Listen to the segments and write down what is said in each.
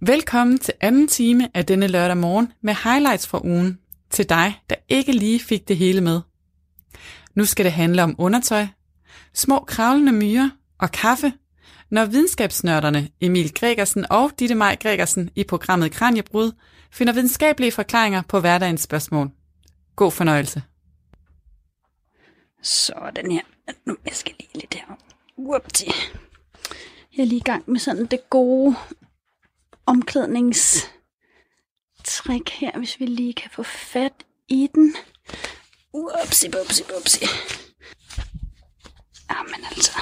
Velkommen til anden time af denne lørdag morgen med highlights fra ugen til dig, der ikke lige fik det hele med. Nu skal det handle om undertøj, små kravlende myrer og kaffe, når videnskabsnørderne Emil Gregersen og Ditte Maj Gregersen i programmet Kraniebrud finder videnskabelige forklaringer på hverdagens spørgsmål. God fornøjelse. Sådan her. Nu jeg skal lige lidt her. Whoopty. Jeg er lige i gang med sådan det gode omklædningstrik her, hvis vi lige kan få fat i den. Whoopsie, whoopsie, whoopsie. Jamen altså.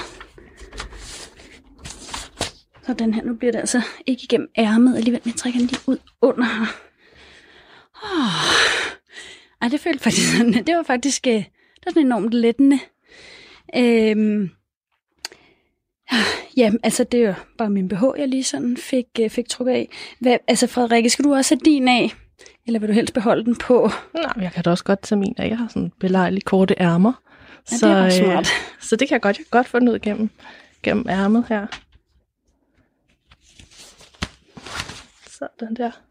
Så den her, nu bliver det altså ikke igennem ærmet alligevel, men jeg trækker den lige ud under her. Ej, det følte faktisk sådan, det var faktisk sådan enormt lettende. Ja, altså det er jo bare min BH, jeg lige sådan fik trukket af. Altså Frederikke, skal du også have din af? Eller vil du helst beholde den på? Nej, jeg kan da også godt tage min af. Jeg har sådan belejligt korte ærmer. Ja, det er smart. Så det kan jeg godt få den ud gennem ærmet her. Sådan der.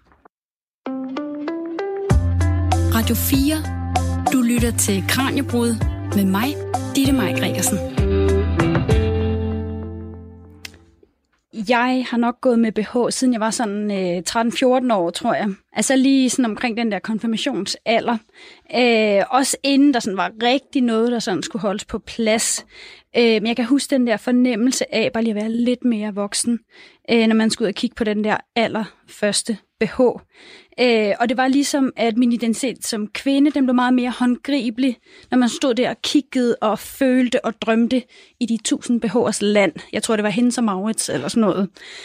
Radio 4. Du lytter til Kraniebrud med mig, Ditte Maj Gregersen. Jeg har nok gået med BH, siden jeg var sådan 13-14 år, tror jeg. Altså lige sådan omkring den der konfirmationsalder. Også inden der sådan var rigtig noget, der sådan skulle holdes på plads. Men jeg kan huske den der fornemmelse af bare lige at være lidt mere voksen, når man skulle ud og kigge på den der allerførste BH. Og det var ligesom, at min identitet som kvinde, den blev meget mere håndgribelig, når man stod der og kiggede og følte og drømte i de 1000 BH'ers land. Jeg tror, det var Hendes og Maurits eller sådan noget.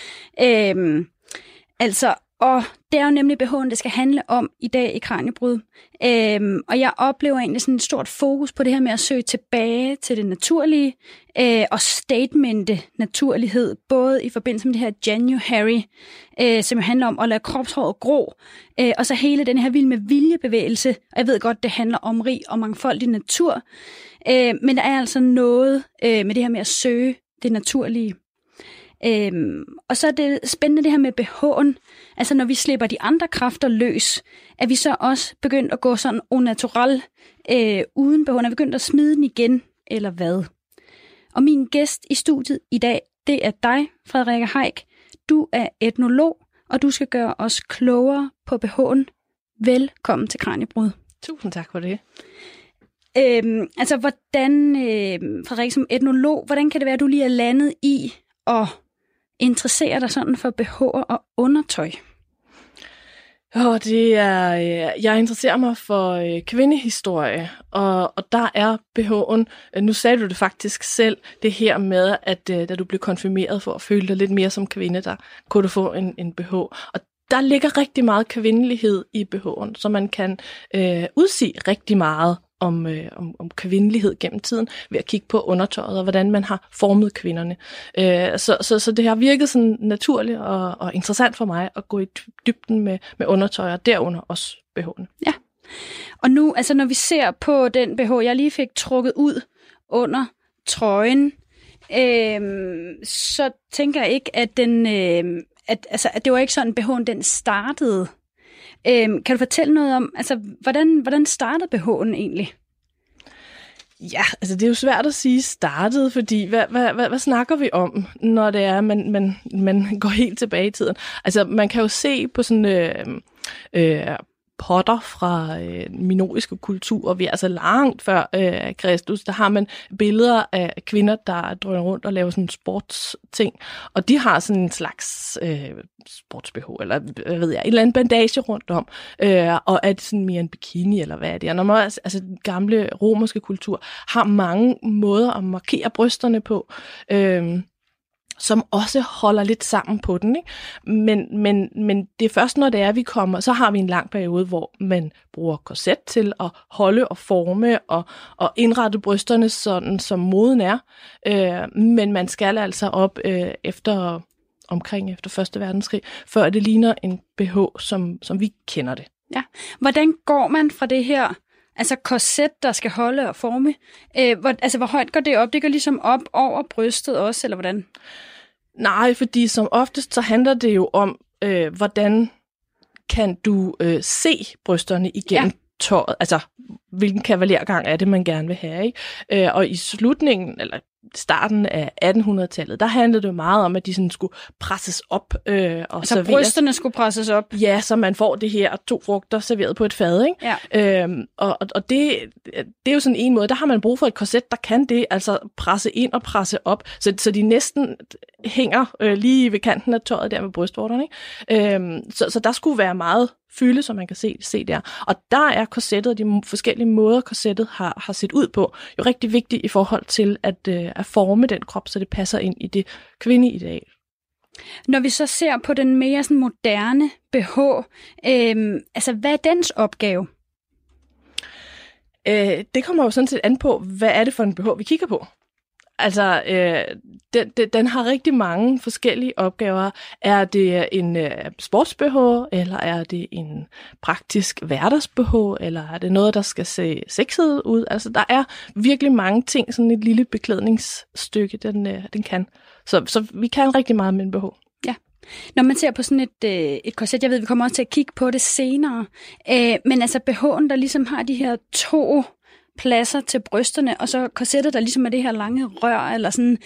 Og det er jo nemlig BH'en, det skal handle om i dag i Kraniebrud. Og jeg oplever egentlig sådan et stort fokus på det her med at søge tilbage til det naturlige og statemente naturlighed, både i forbindelse med det her January, som jo handler om at lade kropshåret gro, og så hele den her vild med viljebevægelse. Og jeg ved godt, det handler om rig og mangfoldig natur, men der er altså noget med det her med at søge det naturlige. Og så er det spændende det her med BH'en. Altså når vi slipper de andre kræfter løs, er vi så også begyndt at gå sådan au naturel uden BH'en, er vi begyndt at smide den igen, eller hvad? Og min gæst i studiet i dag, det er dig, Frederikke Haik. Du er etnolog, og du skal gøre os klogere på BH'en. Velkommen til Kraniebrud. Tusind tak for det. Altså hvordan, Frederikke som etnolog, hvordan kan det være, at du lige er landet i og interesserer dig sådan for BH'er og undertøj? Jeg interesserer mig for kvindehistorie, og der er BH'en, nu sagde du det faktisk selv, det her med, at da du blev konfirmeret for at føle dig lidt mere som kvinde, der kunne du få en BH. Og der ligger rigtig meget kvindelighed i BH'en, så man kan udsige rigtig meget om kvindelighed gennem tiden ved at kigge på undertøjet og hvordan man har formet kvinderne. Så det har virket sådan naturligt og interessant for mig at gå i dybden med undertøj og derunder også BH'en. Ja. Og nu, altså når vi ser på den BH, jeg lige fik trukket ud under trøjen, så tænker jeg ikke, at den, at det var ikke sådan BH'en den startede. Kan du fortælle noget om, altså hvordan startede BH'en egentlig? Ja, altså det er jo svært at sige startede, fordi hvad snakker vi om, når det er, man går helt tilbage i tiden? Altså man kan jo se på sådan potter fra minoiske kulturer, vi er altså langt før Kristus, der har man billeder af kvinder, der drøner rundt og laver sådan sportsting, og de har sådan en slags sports-BH, eller hvad ved jeg, en eller anden bandage rundt om, og er det sådan mere en bikini, eller hvad er det? Og når man, altså den gamle romerske kultur har mange måder at markere brysterne på, som også holder lidt sammen på den, ikke? Men det er først, når det er, vi kommer, så har vi en lang periode, hvor man bruger korset til at holde og forme og indrette brysterne sådan, som moden er. Men man skal altså op omkring efter 1. verdenskrig, før det ligner en BH, som vi kender det. Ja. Hvordan går man fra det her, altså korset, der skal holde og forme? Hvor højt går det op? Det går ligesom op over brystet også, eller hvordan? Nej, fordi som oftest så handler det jo om hvordan kan du se brysterne igennem tøjet, altså hvilken kavalergang er det, man gerne vil have, ikke? Og i slutningen, eller starten af 1800-tallet, der handlede det meget om, at de sådan skulle presses op og altså serveres. brysterne skulle presses op? Ja, så man får det her 2 frugter serveret på et fad, ikke? Ja. Og det er jo sådan en måde, der har man brug for et korset, der kan det, altså presse ind og presse op, så de næsten hænger lige ved kanten af tøjet der med brystvorterne, ikke? Så der skulle være meget fylde, som man kan se der. Og der er korsettet og de forskellige måder, korsettet har set ud på, jo rigtig vigtigt i forhold til at forme den krop, så det passer ind i det kvindeideal. Når vi så ser på den mere sådan moderne BH, altså hvad er dens opgave? Det kommer jo sådan set an på, hvad er det for en BH, vi kigger på. Altså, den har rigtig mange forskellige opgaver. Er det en sports-BH, eller er det en praktisk hverdags-BH, eller er det noget, der skal se sexet ud? Altså, der er virkelig mange ting, sådan et lille beklædningsstykke, den kan. Så vi kan rigtig meget med en BH. Ja. Når man ser på sådan et korset, jeg ved, vi kommer også til at kigge på det senere, men altså BH'en, der ligesom har de her 2 pladser til brysterne, og så korsettet, der ligesom er det her lange rør, eller sådan,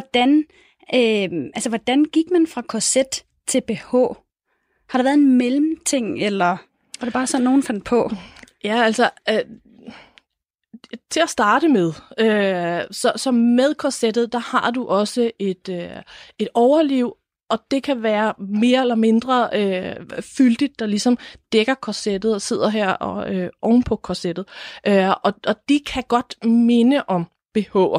hvordan gik man fra korset til BH? Har der været en mellemting, eller var det bare sådan, nogen fandt på? Ja, altså, til at starte med, så med korsettet, der har du også et overliv, og det kan være mere eller mindre fyldigt, der ligesom dækker korsettet og sidder her og oven på korsettet. Og de kan godt minde om BH'er.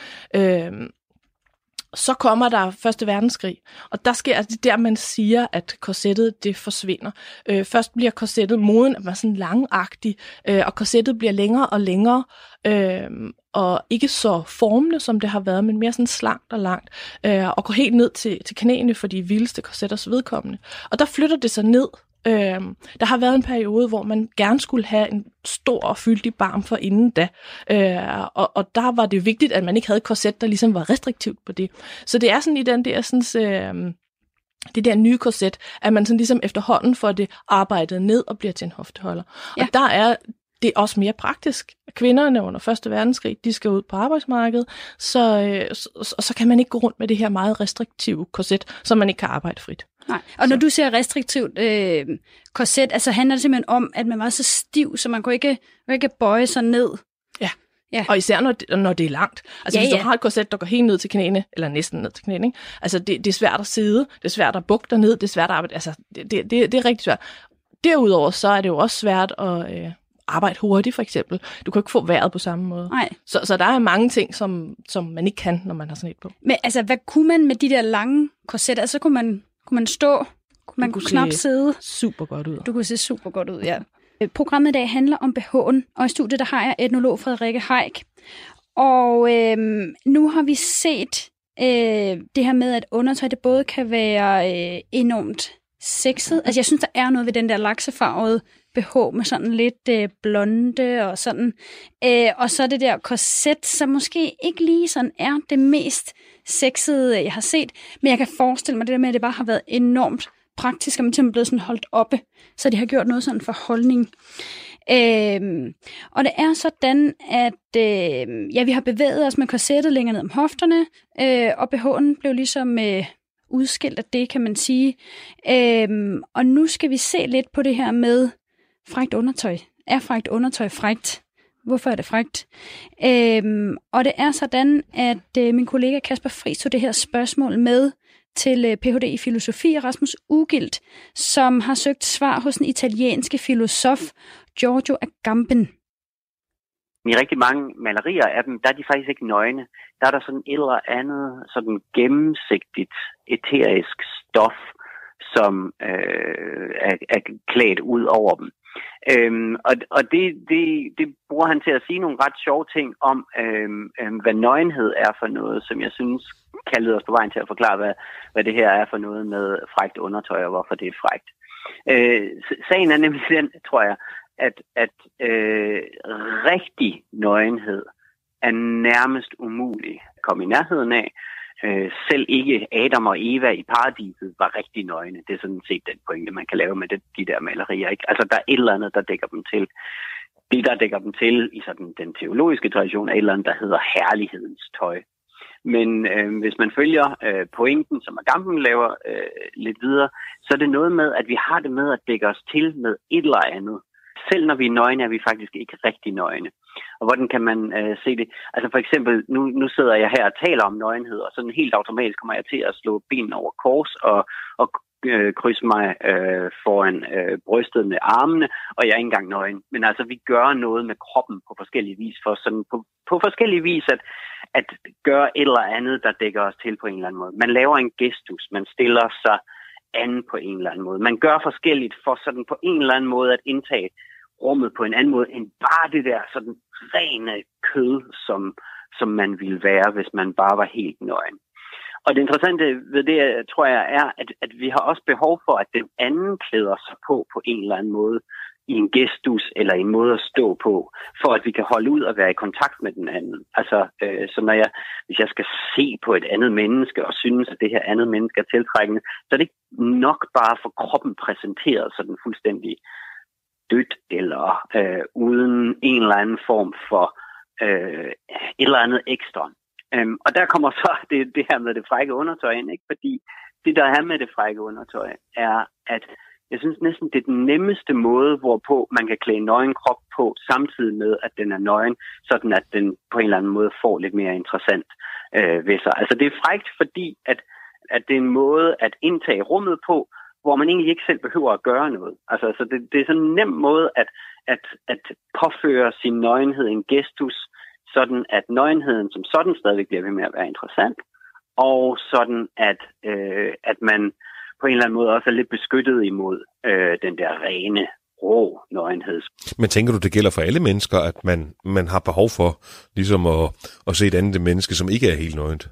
Så kommer der 1. verdenskrig, og der sker det der, man siger, at korsettet det forsvinder. Først bliver korsettet moden, at man er sådan langagtig, og korsettet bliver længere og længere, og ikke så formende, som det har været, men mere sådan slankt og langt, og går helt ned til knæene for de vildeste korsetters vedkommende. Og der flytter det sig ned. Der har været en periode, hvor man gerne skulle have en stor og fyldig barm for inden da, og der var det vigtigt, at man ikke havde et korset, der ligesom var restriktivt på det. Så det er sådan i den der sådan, det der nye korset, at man sådan ligesom efterhånden får det arbejdet ned og bliver til en hofteholder. Ja. Og der er det også mere praktisk. Kvinderne under 1. verdenskrig, de skal ud på arbejdsmarkedet, så kan man ikke gå rundt med det her meget restriktive korset, så man ikke kan arbejde frit. Nej. Og når du siger restriktivt korset, altså handler det simpelthen om, at man var så stiv, så man kunne ikke bøje sig ned? Ja. Og især når det er langt. Altså hvis du har et korset, der går helt ned til knæene, eller næsten ned til knæene, ikke? Altså det er svært at sidde, det er svært at bukke ned, det er svært at arbejde, altså det er rigtig svært. Derudover så er det jo også svært at arbejde hurtigt, for eksempel. Du kan ikke få vejret på samme måde. Nej. Så der er mange ting, som man ikke kan, når man har sådan et på. Men altså, hvad kunne man med de der lange korsetter? Altså, kunne man stå? Kunne man knap sidde? Super godt ud. Du kunne se super godt ud, ja. Programmet i dag handler om BH'en, og i studiet der har jeg etnolog Frederikke Haik. Og nu har vi set det her med, at undertøj det både kan være enormt sexet. Altså, jeg synes, der er noget ved den der laksefarvede BH med sådan lidt blonde og sådan. Og så det der korset, som måske ikke lige sådan er det mest sexede, jeg har set. Men jeg kan forestille mig det der med, at det bare har været enormt praktisk, og man simpelthen er blevet sådan holdt oppe. Så de har gjort noget sådan for holdning. Og det er sådan, at vi har bevæget os med korsettet længere ned om hofterne, og BH'en blev ligesom udskilt af det, kan man sige. Og nu skal vi se lidt på det her med frækt undertøj. Er frækt undertøj frækt? Hvorfor er det frækt? Og det er sådan, at min kollega Kasper Friis tog det her spørgsmål med til Ph.D. i filosofi, Rasmus Ugilt, som har søgt svar hos den italienske filosof Giorgio Agamben. I rigtig mange malerier af dem, der er de faktisk ikke nøgne. Der er der sådan et eller andet sådan gennemsigtigt, æterisk stof, som er klædt ud over dem. Og det bruger han til at sige nogle ret sjove ting om, hvad nøgenhed er for noget, som jeg synes kan lede os på vejen til at forklare, hvad det her er for noget med frækt undertøj, og hvorfor det er frækt. Sagen er nemlig den, tror jeg, at rigtig nøgenhed er nærmest umulig at komme i nærheden af. selv ikke Adam og Eva i paradiset var rigtig nøgne. Det er sådan set den pointe, man kan lave med de der malerier. Ikke? Altså, der er et eller andet, der dækker dem til. Det, der dækker dem til i sådan den teologiske tradition, er et eller andet, der hedder herlighedens tøj. Men hvis man følger pointen, som Agamben laver lidt videre, så er det noget med, at vi har det med at dække os til med et eller andet. Selv når vi er nøgne, er vi faktisk ikke rigtig nøgne. Og hvordan kan man se det? Altså for eksempel, nu sidder jeg her og taler om nøgenhed, og sådan helt automatisk kommer jeg til at slå benene over kors og krydse mig foran brystet med armene, og jeg er ikke engang nøgen. Men altså, vi gør noget med kroppen på forskellige vis, for sådan på forskellige vis at gøre et eller andet, der dækker os til på en eller anden måde. Man laver en gestus, man stiller sig an på en eller anden måde. Man gør forskelligt for sådan på en eller anden måde at indtage rummet på en anden måde, end bare det der sådan rene kød, som man ville være, hvis man bare var helt nøgen. Og det interessante ved det, tror jeg, er, at vi har også behov for, at den anden klæder sig på en eller anden måde, i en gestus eller en måde at stå på, for at vi kan holde ud og være i kontakt med den anden. Altså, så hvis jeg skal se på et andet menneske og synes, at det her andet menneske er tiltrækkende, så er det ikke nok bare for kroppen præsenteret sådan fuldstændig dødt eller uden en eller anden form for et eller andet ekstra. Og der kommer så det her med det frække undertøj ind, ikke? Fordi det, der er med det frække undertøj, er, at jeg synes næsten, det er den nemmeste måde, hvorpå man kan klæde en nøgen krop på, samtidig med, at den er nøgen, sådan at den på en eller anden måde får lidt mere interessant ved sig. Altså det er frækt, fordi at det er en måde at indtage rummet på, hvor man egentlig ikke selv behøver at gøre noget. Altså så det er sådan en nem måde at påføre sin nøgenhed en gestus, sådan at nøgenheden som sådan stadig bliver ved med at være interessant, og sådan at man på en eller anden måde også er lidt beskyttet imod den der rene, rå nøgenhed. Men tænker du, det gælder for alle mennesker, at man har behov for ligesom at se et andet menneske, som ikke er helt nøgent?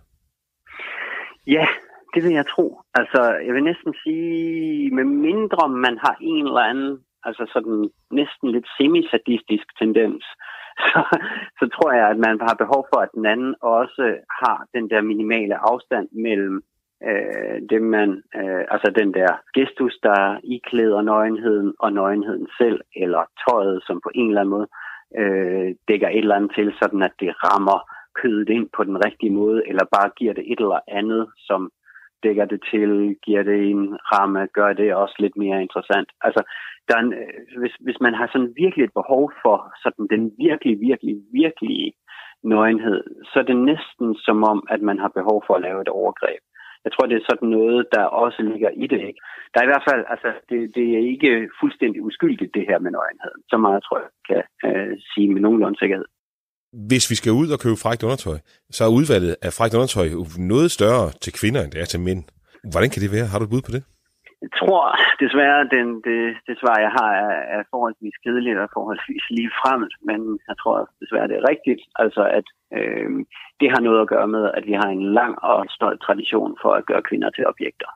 Ja, det vil jeg tro. Altså, jeg vil næsten sige, med mindre man har en eller anden, altså sådan næsten lidt semi-sadistisk tendens, så tror jeg, at man har behov for, at den anden også har den der minimale afstand mellem det man, altså den der gestus, der iklæder nøgenheden og nøgenheden selv, eller tøjet, som på en eller anden måde dækker et eller andet til, sådan at det rammer kødet ind på den rigtige måde, eller bare giver det et eller andet, som dækker det til, giver det en ramme, gør det også lidt mere interessant. Altså, hvis man har sådan virkelig et behov for sådan den virkelig nøgenhed, så er det næsten som om, at man har behov for at lave et overgreb. Jeg tror, det er sådan noget, der også ligger i det, ikke? Der er i hvert fald, altså, det er ikke fuldstændig uskyldigt, det her med nøgenheden. Så meget tror jeg, kan sige med nogenlunde sikkerhed. Hvis vi skal ud og købe frækt undertøj, så er udvalget af frækt undertøj noget større til kvinder, end det er til mænd. Hvordan kan det være? Har du et bud på det? Jeg tror desværre, det svar, jeg har, er forholdsvis kedeligt og forholdsvis lige fremmed, men jeg tror desværre, det er rigtigt. Altså, at det har noget at gøre med, at vi har en lang og stolt tradition for at gøre kvinder til objekter.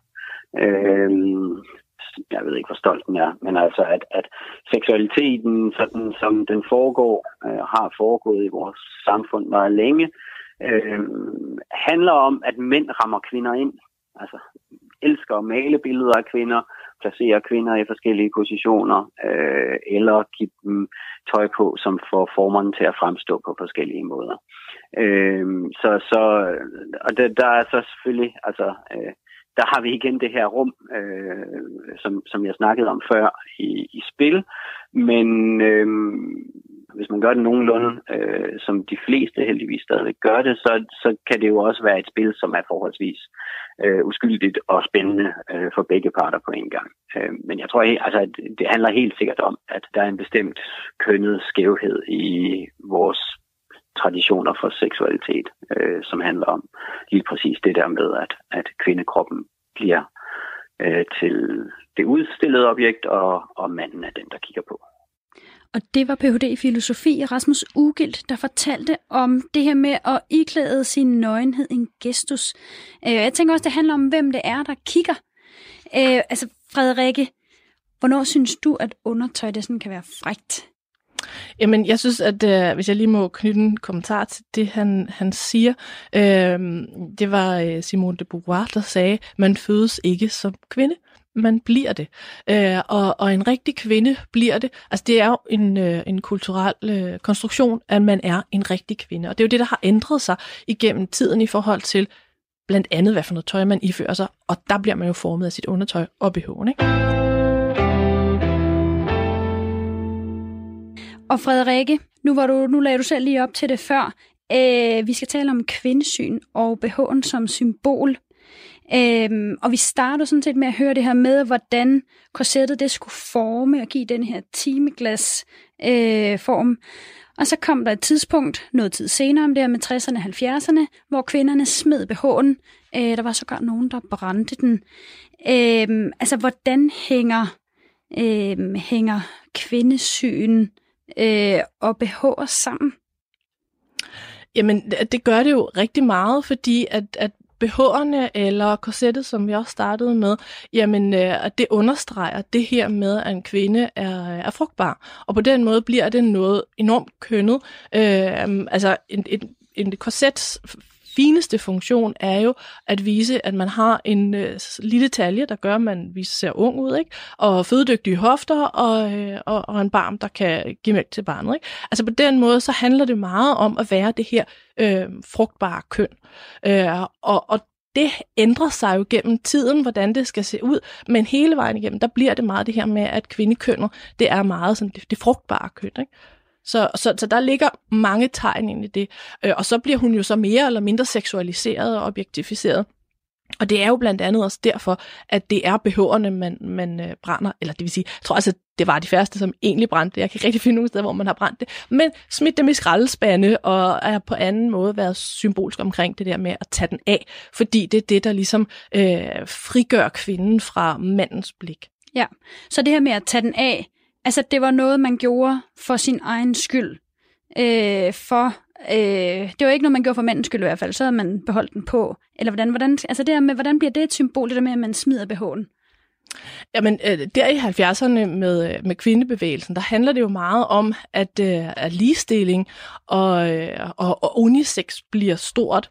Jeg ved ikke, hvor stolt den er, men altså, at seksualiteten, sådan som den har foregået i vores samfund meget længe, handler om, at mænd rammer kvinder ind. Altså, elsker at male billeder af kvinder, placere kvinder i forskellige positioner, eller give dem tøj på, som får formerne til at fremstå på forskellige måder. Og der er så selvfølgelig, altså, der har vi igen det her rum, som jeg snakkede om før i spil, men hvis man gør det nogenlunde, som de fleste heldigvis stadigvæk gør det, så kan det jo også være et spil, som er forholdsvis uskyldigt og spændende for begge parter på en gang. Men jeg tror, altså, at det handler helt sikkert om, at der er en bestemt kønnet skævhed i vores traditioner for seksualitet, som handler om lige præcis det der med, at kvindekroppen bliver til det udstillede objekt, og manden er den, der kigger på. Og det var Ph.D. i filosofi, Rasmus Ugilt, der fortalte om det her med at iklæde sin nøgenhed en gestus. Jeg tænker også, det handler om, hvem det er, der kigger. Altså, Frederikke, hvornår synes du, at undertøj det sådan kan være frækt? Jamen, jeg synes, at hvis jeg lige må knytte en kommentar til det, han siger, det var Simone de Beauvoir, der sagde, man fødes ikke som kvinde, man bliver det. Og en rigtig kvinde bliver det. Altså, det er jo en kulturel konstruktion, at man er en rigtig kvinde. Og det er jo det, der har ændret sig igennem tiden i forhold til blandt andet, hvad for noget tøj man ifører sig. Og der bliver man jo formet af sit undertøj og BH'en, ikke? Og Frederikke, nu lagde du selv lige op til det før. Vi skal tale om kvindesyn og BH'en som symbol. Og vi starter sådan set med at høre det her med, hvordan korsettet det skulle forme og give den her timeglas form. Og så kom der et tidspunkt, noget tid senere, om det her med 60'erne og 70'erne, hvor kvinderne smed BH'en. Der var sågar nogen, der brændte den. Altså, hvordan hænger kvindesyn og BH'er sammen? Jamen, det gør det jo rigtig meget, fordi at BH'erne eller korsettet, som vi også startede med, jamen, det understreger det her med, at en kvinde er frugtbar. Og på den måde bliver det noget enormt kønnet. Altså, en korsets fineste funktion er jo at vise, at man har en lille talje, der gør, at man viser sig ung ud, ikke? Og fødedygtige hofter og en barm, der kan give mælk til barnet, ikke? Altså på den måde, så handler det meget om at være det her frugtbare køn. Og det ændrer sig jo gennem tiden, hvordan det skal se ud, men hele vejen igennem, der bliver det meget det her med, at kvindekønnet, det er meget sådan det frugtbare køn, ikke? Så der ligger mange tegn ind i det. Og så bliver hun jo så mere eller mindre seksualiseret og objektificeret. Og det er jo blandt andet også derfor, at det er BH'erne, man brænder. Eller det vil sige, jeg tror altså, det var de første, som egentlig brændte. Jeg kan ikke rigtig finde nogen steder, hvor man har brændt det. Men smidt dem i skraldespande og er på anden måde været symbolsk omkring det der med at tage den af. Fordi det er det, der ligesom frigør kvinden fra mandens blik. Ja, så det her med at tage den af, altså, det var noget, man gjorde for sin egen skyld. Det var ikke noget, man gjorde for mandens skyld i hvert fald. Så havde man beholdt den på. Eller hvordan, altså det her med, hvordan bliver det et symbol, det der med, at man smider BH'en? Jamen, der i 70'erne med kvindebevægelsen, der handler det jo meget om, at ligestilling og unisex bliver stort.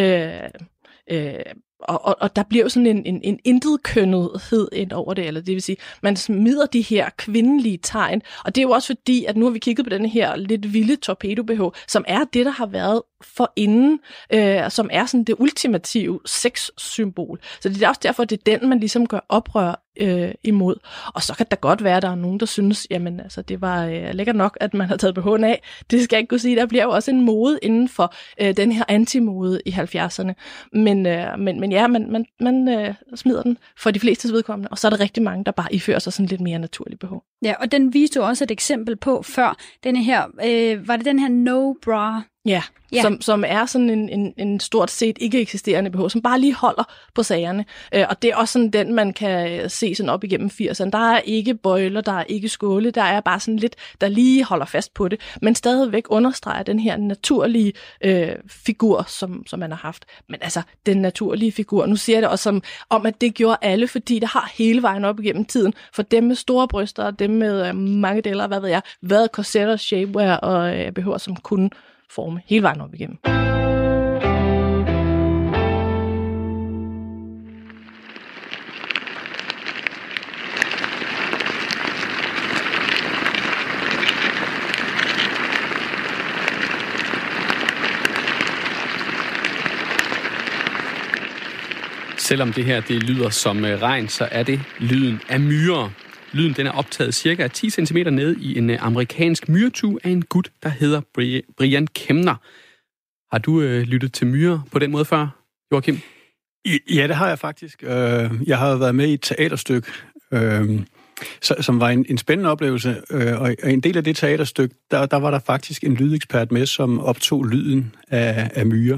Og der bliver jo sådan en intetkønnethed ind over det, eller det vil sige, man smider de her kvindelige tegn, og det er jo også fordi, at nu har vi kigget på den her lidt vilde torpedo-BH, som er det, der har været forinden, som er sådan det ultimative sexsymbol. Så det er også derfor, det er den, man ligesom gør oprør imod. Og så kan der godt være, at der er nogen, der synes, jamen altså, det var lækkert nok, at man har taget BH'en af. Det skal jeg ikke kunne sige. Der bliver jo også en mode inden for den her antimode i 70'erne. Men ja, man smider den for de flestes vedkommende, og så er der rigtig mange, der bare ifører sig sådan lidt mere naturlig BH. Ja, og den viste jo også et eksempel på før. Denne her, var det den her no bra? Ja, som er sådan en stort set ikke eksisterende BH, som bare lige holder på sagerne. Og det er også sådan den, man kan se sådan op igennem 80'erne. Der er ikke bøjler, der er ikke skåle, der er bare sådan lidt, der lige holder fast på det, men stadigvæk understreger den her naturlige figur, som man har haft. Men altså, den naturlige figur, nu siger jeg det også om, at det gjorde alle, fordi det har hele vejen op igennem tiden, for dem med store bryster, og dem med mange deler, hvad ved jeg, været korsetter, shapewear og BH'er, som kunne forme hele vejen op igennem. Selvom det her det lyder som regn, så er det lyden af myrer. Lyden den er optaget cirka 10 cm nede i en amerikansk myretue af en gut, der hedder Brian Kemner. Har du lyttet til myrer på den måde før, Joachim? Ja, det har jeg faktisk. Jeg har været med i et teaterstykke, som var en spændende oplevelse. Og en del af det teaterstykke, der var der faktisk en lydekspert med, som optog lyden af myrer.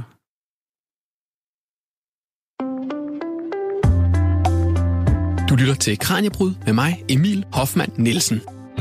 Du lytter til Kraniebrud med mig, Emil Hoffmann Nielsen.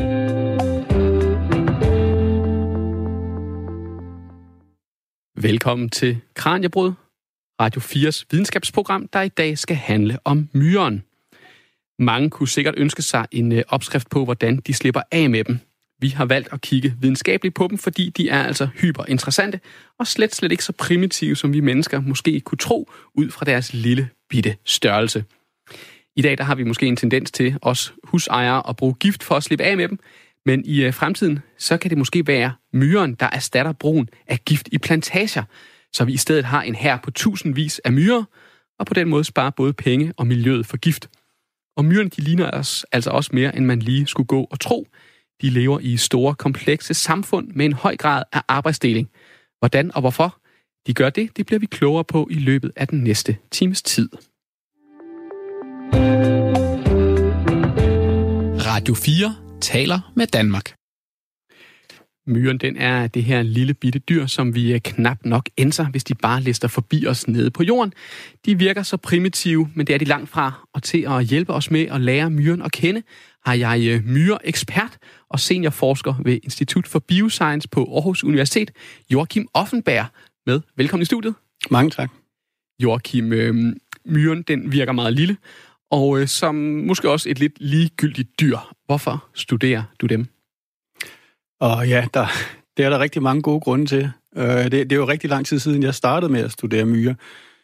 Velkommen til Kraniebrud, Radio 4's videnskabsprogram, der i dag skal handle om myren. Mange kunne sikkert ønske sig en opskrift på, hvordan de slipper af med dem. Vi har valgt at kigge videnskabeligt på dem, fordi de er altså hyperinteressante og slet ikke så primitive, som vi mennesker måske kunne tro, ud fra deres lille bitte størrelse. I dag der har vi måske en tendens til, os husejere, at bruge gift for at slippe af med dem, men i fremtiden så kan det måske være myren, der erstatter brugen af gift i plantager, så vi i stedet har en hær på tusindvis af myrer, og på den måde sparer både penge og miljøet for gift. Og myrerne de ligner os altså også mere, end man lige skulle gå og tro. De lever i store, komplekse samfund med en høj grad af arbejdsdeling. Hvordan og hvorfor de gør det, det bliver vi klogere på i løbet af den næste times tid. Radio 4 taler med Danmark. Myren, den er det her lille bitte dyr, som vi knap nok ænser, hvis de bare lister forbi os nede på jorden. De virker så primitive, men det er de langt fra. Og til at hjælpe os med at lære myren at kende, har jeg myreekspert og seniorforsker ved Institut for Bioscience på Aarhus Universitet, Joachim Offenberg, med. Velkommen i studiet. Mange tak. Joachim, myren, den virker meget lille, og som måske også et lidt ligegyldigt dyr. Hvorfor studerer du dem? Og ja, det er der rigtig mange gode grunde til. Det er jo rigtig lang tid siden, jeg startede med at studere myrer.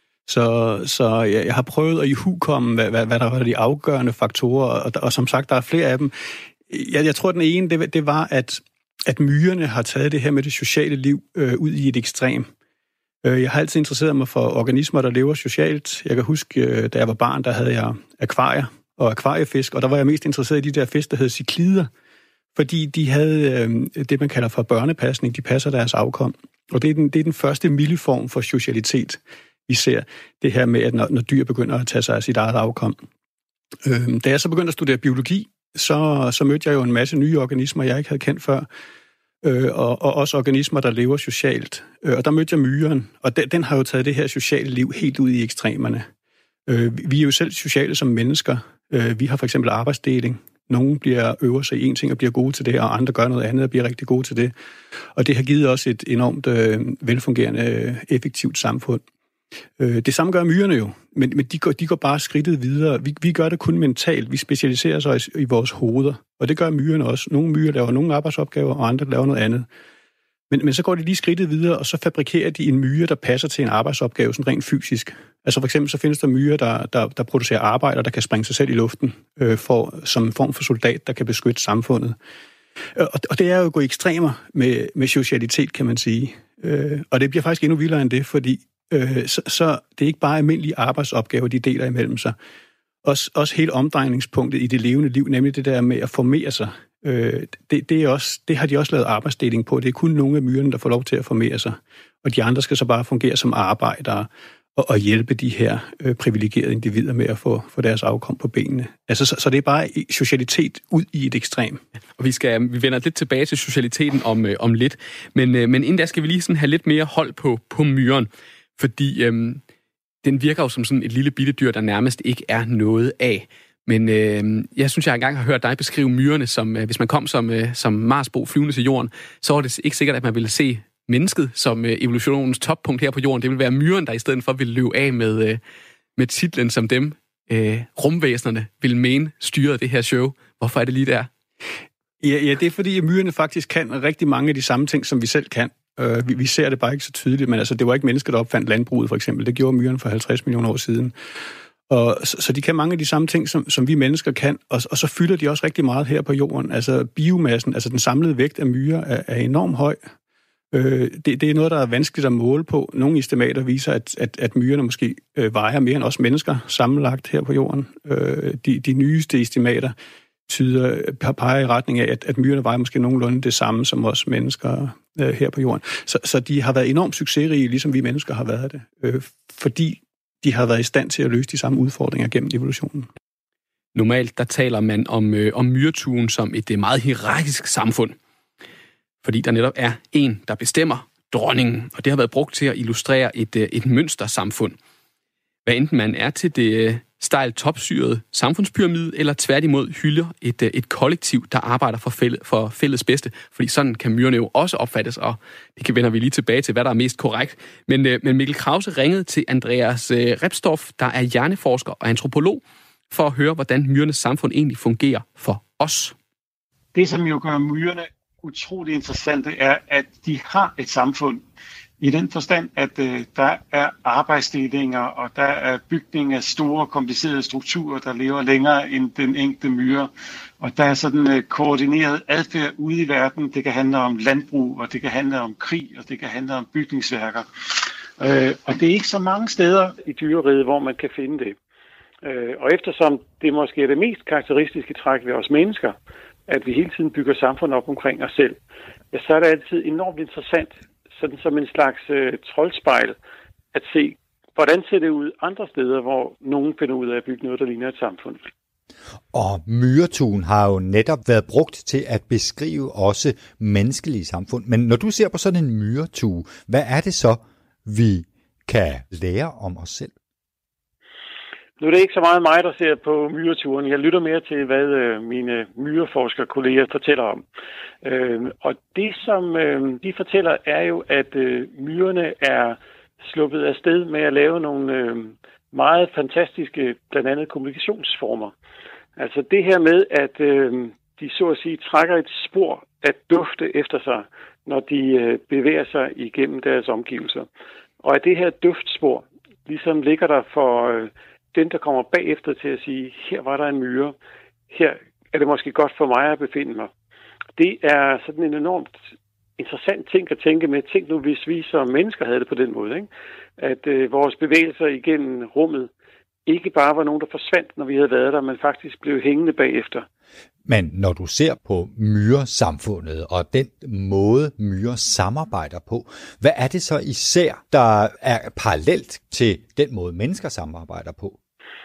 Så jeg har prøvet at ihukomme, hvad der var de afgørende faktorer, og som sagt, der er flere af dem. Jeg tror, den ene, det var, at myrerne har taget det her med det sociale liv ud i et ekstrem. Jeg har altid interesseret mig for organismer, der lever socialt. Jeg kan huske, da jeg var barn, der havde jeg akvarier og akvariefisk, og der var jeg mest interesseret i de der fisk, der hed ciklider, fordi de havde det, man kalder for børnepasning. De passer deres afkom. Og det er den første milde form for socialitet, vi ser. Det her med, at når dyr begynder at tage sig af sit eget afkom. Da jeg så begyndte at studere biologi, så mødte jeg jo en masse nye organismer, jeg ikke havde kendt før. Og også organismer, der lever socialt. Og der mødte jeg myren, og den har jo taget det her sociale liv helt ud i ekstremerne. Vi er jo selv sociale som mennesker. Vi har for eksempel arbejdsdeling. Nogle øver sig i en ting og bliver gode til det, og andre gør noget andet og bliver rigtig gode til det. Og det har givet os et enormt velfungerende, effektivt samfund. Det samme gør myrerne jo, men de går bare skridtet videre. Vi gør det kun mentalt. Vi specialiserer os i vores hoveder, og det gør myrerne også. Nogle myrer laver nogle arbejdsopgaver, og andre laver noget andet. Men så går de lige skridtet videre, og så fabrikerer de en myre, der passer til en arbejdsopgave, sådan rent fysisk. Altså for eksempel så findes der myrer, der producerer arbejder, der kan sprænge sig selv i luften, som en form for soldat, der kan beskytte samfundet. Og det er jo at gå i ekstremer med socialitet, kan man sige. Og det bliver faktisk endnu vildere end det, fordi så det er ikke bare almindelige arbejdsopgaver, de deler imellem sig. Også hele omdrejningspunktet i det levende liv, nemlig det der med at formere sig. Det har de også lavet arbejdsdeling på. Det er kun nogle af myrerne, der får lov til at formere sig. Og de andre skal så bare fungere som arbejdere og hjælpe de her privilegerede individer med at få deres afkom på benene. Altså, så det er bare socialitet ud i et ekstrem. Og vi vender lidt tilbage til socialiteten om lidt. Men inden da skal vi lige sådan have lidt mere hold på myren. Fordi den virker jo som sådan et lille bitte dyr, der nærmest ikke er noget af. Men jeg synes, jeg engang har hørt dig beskrive myrerne, som hvis man kom som Marsbo flyvende til jorden, så var det ikke sikkert, at man ville se mennesket som evolutionens toppunkt her på jorden. Det ville være myren, der i stedet for ville løbe af med titlen som dem, rumvæsenerne ville mene styrede det her show. Hvorfor er det lige der? Ja, det er fordi, at myrerne faktisk kan rigtig mange af de samme ting, som vi selv kan. Vi ser det bare ikke så tydeligt, men altså, det var ikke mennesker, der opfandt landbruget, for eksempel. Det gjorde myrerne for 50 millioner år siden. Og så de kan mange af de samme ting, som vi mennesker kan, og så fylder de også rigtig meget her på jorden. Altså biomassen, altså den samlede vægt af myrer er enormt høj. Det er noget, der er vanskeligt at måle på. Nogle estimater viser, at myrerne måske vejer mere end os mennesker sammenlagt her på jorden. De nyeste estimater peger i retning af, at myrerne vejer måske nogenlunde det samme som os mennesker her på jorden. Så de har været enormt succesrige, ligesom vi mennesker har været det, fordi de har været i stand til at løse de samme udfordringer gennem evolutionen. Normalt der taler man om myretuen som et meget hierarkisk samfund, fordi der netop er en, der bestemmer, dronningen, og det har været brugt til at illustrere et mønstersamfund. Hvad enten man er til det stejlt topsyrede samfundspyramide, eller tværtimod hylder et kollektiv, der arbejder for fælles bedste. Fordi sådan kan myrerne jo også opfattes, og det vender vi lige tilbage til, hvad der er mest korrekt. Men Mikkel Krause ringede til Andreas Repstorff, der er hjerneforsker og antropolog, for at høre, hvordan myrernes samfund egentlig fungerer for os. Det, som jo gør myrerne utrolig interessante, er, at de har et samfund. I den forstand, at der er arbejdsdelinger, og der er bygning af store, komplicerede strukturer, der lever længere end den enkelte myre. Og der er sådan koordineret adfærd ude i verden. Det kan handle om landbrug, og det kan handle om krig, og det kan handle om bygningsværker. Og det er ikke så mange steder i dyreriget, hvor man kan finde det. Og eftersom det måske er det mest karakteristiske træk ved os mennesker, at vi hele tiden bygger samfund op omkring os selv, ja, så er det altid enormt interessant, sådan som en slags troldspejl, at se, hvordan ser det ud andre steder, hvor nogen finder ud af at bygge noget, der ligner et samfund. Og myretuen har jo netop været brugt til at beskrive også menneskelige samfund. Men når du ser på sådan en myretue, hvad er det så, vi kan lære om os selv? Nu er det ikke så meget mig, der ser på myreturen. Jeg lytter mere til, hvad mine myreforskerkolleger fortæller om. Og det, som de fortæller, er jo, at myrerne er sluppet af sted med at lave nogle meget fantastiske, blandt andet kommunikationsformer. Altså det her med, at de så at sige trækker et spor af dufte efter sig, når de bevæger sig igennem deres omgivelser. Og at det her duftspor ligesom ligger der for den, der kommer bagefter til at sige, her var der en myre, her er det måske godt for mig at befinde mig. Det er sådan en enormt interessant ting at tænke med. Tænk nu, hvis vi som mennesker havde det på den måde, ikke? At vores bevægelser igennem rummet ikke bare var nogen, der forsvandt, når vi havde været der, men faktisk blev hængende bagefter. Men når du ser på myresamfundet og den måde, myrer samarbejder på, hvad er det så især, der er parallelt til den måde, mennesker samarbejder på?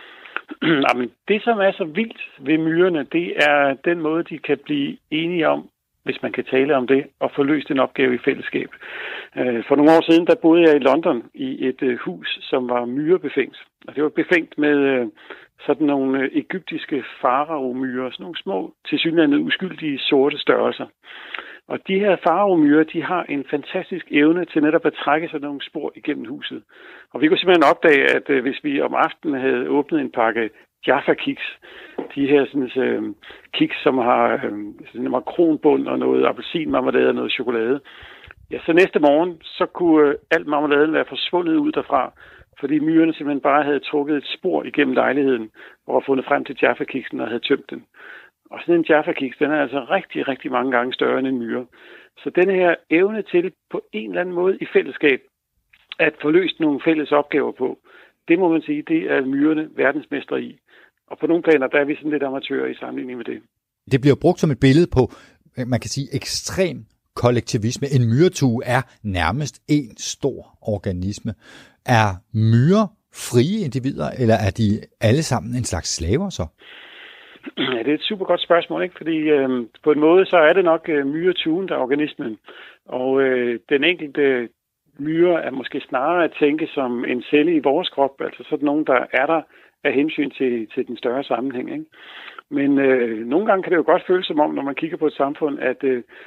Jamen, det, som er så vildt ved myrerne, det er den måde, de kan blive enige om, hvis man kan tale om det, og få løst en opgave i fællesskab. For nogle år siden, der boede jeg i London i et hus, som var myrebefængt. Og det var befængt med sådan nogle egyptiske faraomyrer, sådan nogle små, tilsyneladende uskyldige sorte størrelser. Og de her faraomyrer, de har en fantastisk evne til netop at trække sig nogle spor igennem huset. Og vi kunne simpelthen opdage, at hvis vi om aftenen havde åbnet en pakke Jaffa-kiks, de her sådan, kiks, som har sådan en makronbund og noget appelsinmarmelade og noget chokolade, ja, så næste morgen, så kunne alt marmeladen være forsvundet ud derfra, fordi myrerne simpelthen bare havde trukket et spor igennem lejligheden, og fundet frem til Jaffa-kiksen og havde tømt den. Og sådan en Jaffa-kiks, den er altså rigtig, rigtig mange gange større end en myre. Så den her evne til på en eller anden måde i fællesskab at få løst nogle fælles opgaver på, det må man sige, det er myrerne verdensmestre i. Og på nogle planer, der er vi sådan lidt amatører i sammenligning med det. Det bliver brugt som et billede på, man kan sige, ekstrem kollektivisme. En myretue er nærmest en stor organisme. Er myrer frie individer, eller er de alle sammen en slags slaver så? Ja, det er et super godt spørgsmål, ikke? Fordi på en måde, så er det nok myretuen, der er organismen. Og den enkelte myre er måske snarere at tænke som en celle i vores krop, altså sådan nogen, der er der af hensyn til den større sammenhæng, ikke? Men nogle gange kan det jo godt føles som om, når man kigger på et samfund, at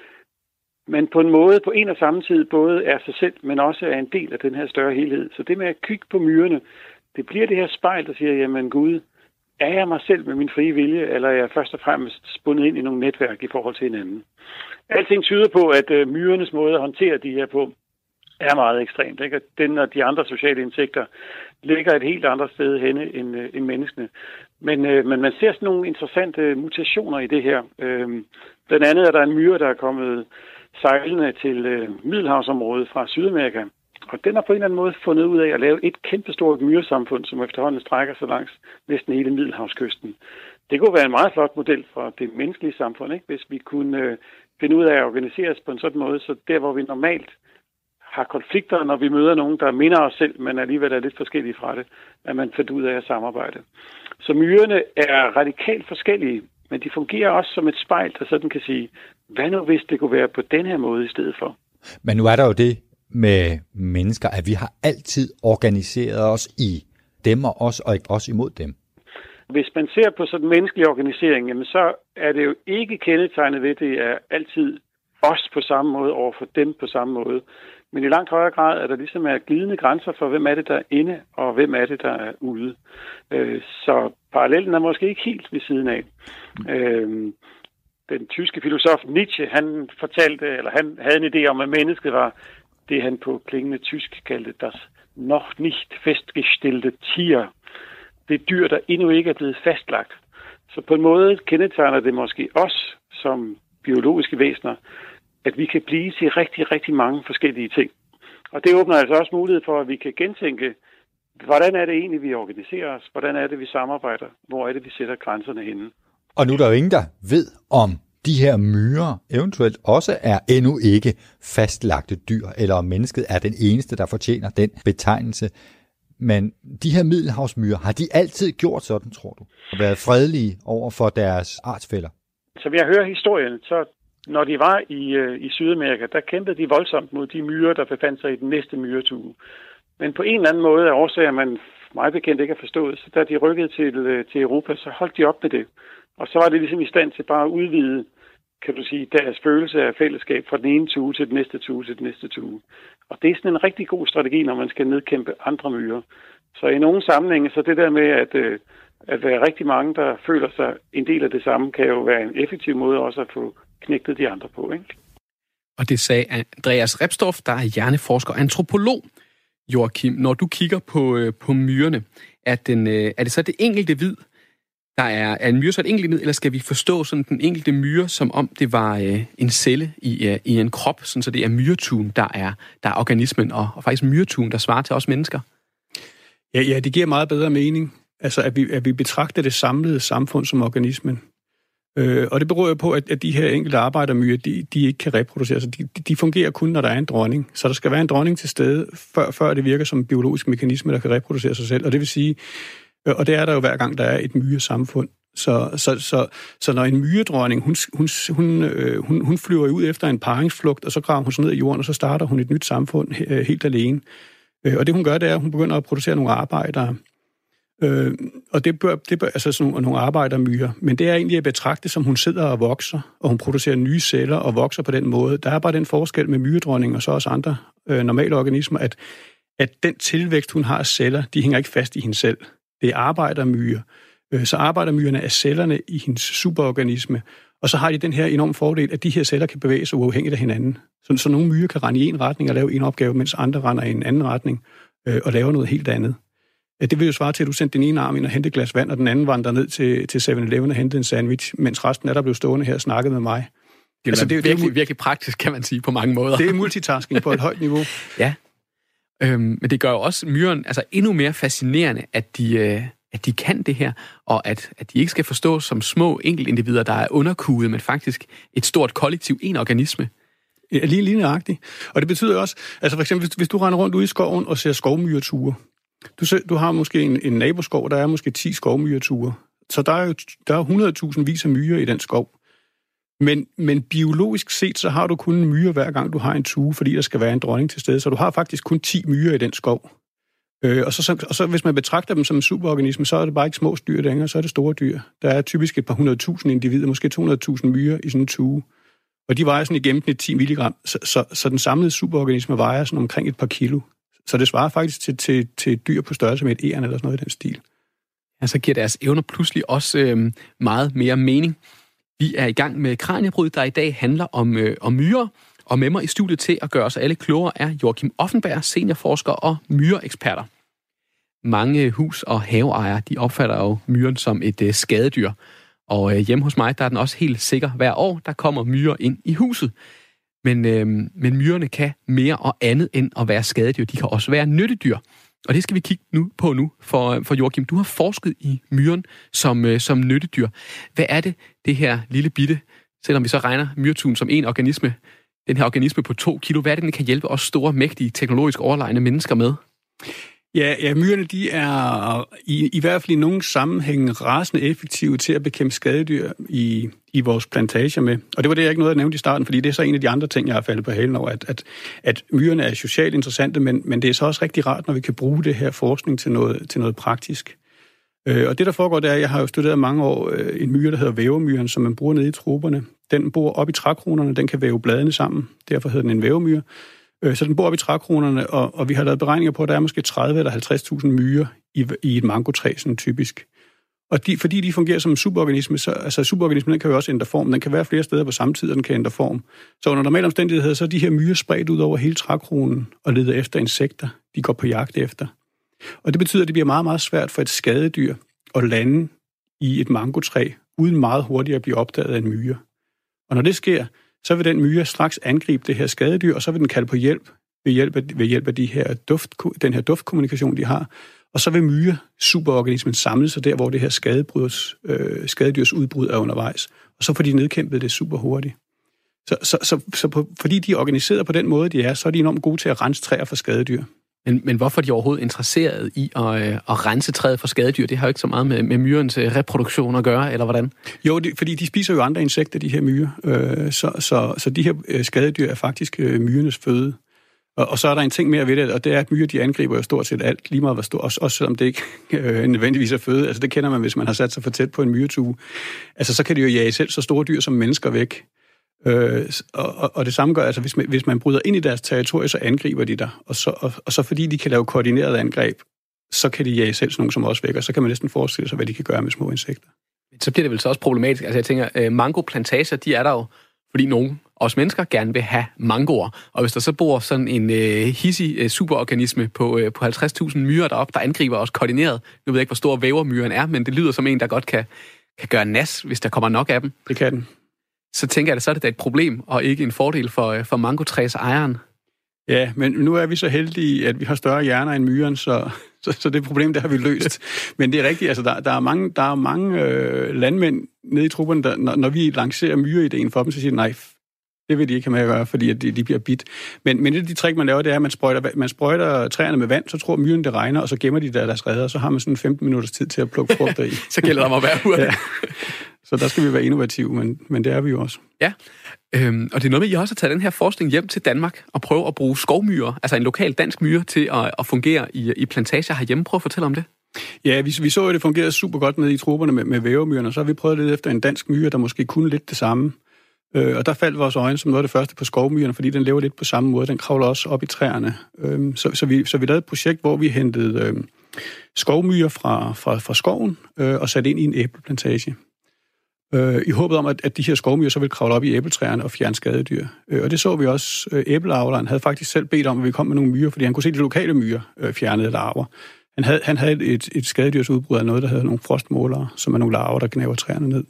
man på en måde, på en og samme tid, både er sig selv, men også er en del af den her større helhed. Så det med at kigge på myrerne, det bliver det her spejl, der siger, jamen Gud, er jeg mig selv med min frie vilje, eller er jeg først og fremmest spundet ind i nogle netværk i forhold til hinanden? Alting tyder på, at myrernes måde at håndtere de her på er meget ekstremt, ikke? Den og de andre sociale insekter ligger et helt andet sted henne end menneskene. Men man ser sådan nogle interessante mutationer i det her. Blandt andet er der en myre, der er kommet sejlende til Middelhavsområdet fra Sydamerika. Og den har på en eller anden måde fundet ud af at lave et kæmpestort myresamfund, som efterhånden strækker sig langs næsten hele Middelhavskysten. Det kunne være en meget flot model for det menneskelige samfund, ikke? Hvis vi kunne finde ud af at organisere os på en sådan måde, så der hvor vi normalt har konflikter, når vi møder nogen, der minder os selv, men alligevel er lidt forskellige fra det, at man finder ud af at samarbejde. Så myrerne er radikalt forskellige, men de fungerer også som et spejl, der sådan kan sige, hvad nu hvis det kunne være på den her måde i stedet for? Men nu er der jo det med mennesker, at vi har altid organiseret os i dem og os, og ikke os imod dem. Hvis man ser på sådan en menneskelig organisering, jamen så er det jo ikke kendetegnet ved, det er altid os på samme måde over for dem på samme måde. Men i langt højere grad er der ligesom glidende grænser for, hvem er det, der er inde, og hvem er det, der er ude. Så parallellen er måske ikke helt ved siden af. den tyske filosof Nietzsche, han fortalte, eller han havde en idé om, at mennesket var det, han på klingende tysk kaldte das noch nicht festgestellte Tier. Det dyr, der endnu ikke er blevet fastlagt. Så på en måde kendetegner det måske os som biologiske væsener, at vi kan blive til rigtig, rigtig mange forskellige ting. Og det åbner altså også mulighed for, at vi kan gentænke, hvordan er det egentlig, vi organiserer os? Hvordan er det, vi samarbejder? Hvor er det, vi sætter grænserne henne? Og nu er der jo ingen, der ved, om de her myrer eventuelt også er endnu ikke fastlagte dyr, eller om mennesket er den eneste, der fortjener den betegnelse. Men de her middelhavsmyrer, har de altid gjort sådan, tror du? Og været fredelige over for deres artsfæller? Som jeg hører historien, så når de var i Sydamerika, der kæmpede de voldsomt mod de myrer, der befandt sig i den næste myretue. Men på en eller anden måde af årsager, man meget bekendt ikke har forstået, så da de rykkede til Europa, så holdt de op med det. Og så var det ligesom i stand til bare at udvide, kan du sige, deres følelse af fællesskab fra den ene tue til den næste tue til den næste tue. Og det er sådan en rigtig god strategi, når man skal nedkæmpe andre myrer. Så i nogle sammenhænge, så det der med at være rigtig mange, der føler sig en del af det samme, kan jo være en effektiv måde også at få knægtet de andre på, ikke? Og det sagde Andreas Repsdorff, der er hjerneforsker og antropolog. Joachim, når du kigger på myrerne, er det så det enkelte hvid, der er en myre så et enkelt hvid, eller skal vi forstå sådan den enkelte myre, som om det var en celle i en krop, sådan så det er myretuen, der er organismen, og faktisk myretuen, der svarer til os mennesker? Ja, det giver meget bedre mening. Altså, at vi betragter det samlede samfund som organismen. Og det beror jo på, at de her enkelte arbejdermyrer, de ikke kan reproducere sig. De fungerer kun, når der er en dronning. Så der skal være en dronning til stede, før det virker som en biologisk mekanisme, der kan reproducere sig selv. Og det vil sige, og det er der jo hver gang, der er et myresamfund. Så når en myredronning, hun flyver ud efter en paringsflugt, og så graver hun sig ned i jorden, og så starter hun et nyt samfund helt alene. Og det hun gør, det er, at hun begynder at producere nogle arbejdere. Og det bør altså sådan nogle arbejdermyrer, men det er egentlig at betragte, som hun sidder og vokser, og hun producerer nye celler og vokser på den måde. Der er bare den forskel med myredronningen og så også andre normale organismer, at den tilvækst, hun har af celler, de hænger ikke fast i hende selv. Det er arbejdermyrer. Så arbejdermyrerne er cellerne i hendes superorganisme, og så har de den her enorme fordel, at de her celler kan bevæge sig uafhængigt af hinanden. Så nogle myrer kan rende i en retning og lave en opgave, mens andre render i en anden retning og laver noget helt andet. Det vil jo svare til, at du sendte den ene arm ind og hentede et glas vand, og den anden vandrer ned til 7-Eleven og hentede en sandwich, mens resten af der blev stående her og snakket med mig. Det er virkelig praktisk, kan man sige, på mange måder. Det er multitasking på et højt niveau. Ja, men det gør jo også myren endnu mere fascinerende, at de kan det her, og at de ikke skal forstås som små enkeltindivider, der er underkuget, men faktisk et stort kollektiv, en organisme. Ja, lige nøjagtigt. Og det betyder også, altså for eksempel, hvis du render rundt ude i skoven og ser skovmyreture, du har måske en naboskov, der er måske 10 skovmyreture. Så der er 100.000 vis af myrer i den skov. Men biologisk set, så har du kun en myre hver gang, du har en tue, fordi der skal være en dronning til stede. Så du har faktisk kun 10 myrer i den skov. Og så hvis man betragter dem som en superorganisme, så er det bare ikke små dyr længere, så er det store dyr. Der er typisk et par 100.000 individer, måske 200.000 myrer i sådan en tue. Og de vejer sådan i gennemsnit 10 milligram. Så den samlede superorganisme vejer sådan omkring et par kilo. Så det svarer faktisk til et dyr på størrelse med et egern eller sådan noget i den stil. Ja, så giver deres evner pludselig også meget mere mening. Vi er i gang med Kraniebrud, der i dag handler om myrer. Og med mig i studiet til at gøre os alle klogere er Joachim Offenberg, seniorforsker og myreeksperter. Mange hus- og haveejere, de opfatter jo myren som et skadedyr. Og hjemme hos mig, der er den også helt sikker hver år, der kommer myrer ind i huset. Men myrerne kan mere og andet end at være skadedyr. De kan også være nyttedyr. Og det skal vi kigge på nu. For Joachim, du har forsket i myren som nyttedyr. Hvad er det her lille bitte, selvom vi så regner myretuen som en organisme, den her organisme på 2 kilo, hvad er det, den kan hjælpe os store, mægtige, teknologisk overlegne mennesker med? Ja, myrerne, de er i hvert fald i nogle sammenhæng rasende effektive til at bekæmpe skadedyr i vores plantager med. Og det var det, jeg ikke nåede at nævne i starten, fordi det er så en af de andre ting, jeg har faldet på halen over, at myrerne er socialt interessante, men det er så også rigtig rart, når vi kan bruge det her forskning til noget praktisk. Og det, der foregår, det er, jeg har jo studeret mange år en myre, der hedder vævemyren, som man bruger nede i troperne. Den bor op i trækronerne, den kan væve bladene sammen, derfor hedder den en vævemyre. Så den bor op i trækronerne, og vi har lavet beregninger på, at der er måske 30 eller 50.000 myrer i et mangotræ, sådan typisk. Og fordi de fungerer som en superorganisme, så altså superorganismen kan jo også ændre form. Den kan være flere steder på samme tid, og den kan ændre form. Så under normale omstændigheder, så er de her myrer spredt ud over hele trækronen og leder efter insekter, de går på jagt efter. Og det betyder, at det bliver meget, meget svært for et skadedyr at lande i et mangotræ, uden meget hurtigt at blive opdaget af en myre. Og når det sker, så vil den myre straks angribe det her skadedyr, og så vil den kalde på hjælp ved hjælp af den her duftkommunikation, de har. Og så vil myre-superorganismen samle sig der, hvor det her skadedyrs udbrud er undervejs. Og så får de nedkæmpet det super hurtigt. Fordi de er organiseret på den måde, de er, så er de enormt gode til at rense træer for skadedyr. Men hvorfor er de overhovedet interesseret i at rense træet for skadedyr? Det har jo ikke så meget med myrens reproduktion at gøre, eller hvordan? Jo, fordi de spiser jo andre insekter, de her myrer. Så de her skadedyr er faktisk myrenes føde. Og så er der en ting mere ved det, og det er, at myrer de angriber jo stort set alt, lige meget hvor stort, også selvom det ikke nødvendigvis er føde. Altså det kender man, hvis man har sat sig for tæt på en myretue. Altså så kan de jo jage selv så store dyr som mennesker væk. Og det samme gør, altså hvis man bryder ind i deres territorie, så angriber de der. Og så fordi de kan lave koordineret angreb, så kan de jage selv sådan nogen som også væk, og så kan man næsten forestille sig, hvad de kan gøre med små insekter. Så bliver det vel så også problematisk. Altså jeg tænker, mangoplantager, de er der jo, fordi nogen, os mennesker, gerne vil have mangoer. Og hvis der så bor sådan en hissig superorganisme på 50.000 myrer deroppe, der angriber os koordineret. Nu ved jeg ikke, hvor stor vævermyren er, men det lyder som en, der godt kan gøre nas, hvis der kommer nok af dem. Det kan den. Så tænker jeg, at så er det da et problem, og ikke en fordel for mangotræs ejeren. Ja, men nu er vi så heldige, at vi har større hjerner end myren, så det problem, det har vi løst. Men det er rigtigt, altså der er mange landmænd nede i trupperne, der, når vi lancerer myreideen for dem, så siger de, nej, det vil de ikke have med at gøre, fordi at de bliver bidt. Men et af de trick, man laver, det er, at man sprøjter træerne med vand, så tror myren, det regner, og så gemmer de deres redder, og så har man sådan 15 minutters tid til at plukke frugter i. Så gælder det om at være hurtig. Ja. Så der skal vi være innovative, men det er vi jo også. Ja, og det er noget med, at I også har taget den her forskning hjem til Danmark og prøve at bruge skovmyrer, altså en lokal dansk myre, til at fungere i plantager herhjemme. Prøv at fortælle om det. Ja, vi så, at det fungerede super godt nede i trupperne med vævermyrerne, og så har vi prøvet lidt efter en dansk myre, der måske kunne lidt det samme. Og der faldt vores øjne som noget af det første på skovmyrerne, fordi den lever lidt på samme måde. Den kravler også op i træerne. Så vi lavede et projekt, hvor vi hentede skovmyrer fra skoven og satte ind i en æbleplantage. I håbet om, at de her skovmyrer så ville kravle op i æbletræerne og fjerne skadedyr. Og det så vi også. Æbleavleren havde faktisk selv bedt om, at vi kom med nogle myrer, fordi han kunne se de lokale myrer fjernede larver. Han havde et skadedyrsudbrud af noget, der hedder nogle frostmålere, som er nogle larver, der gnaver træerne ned.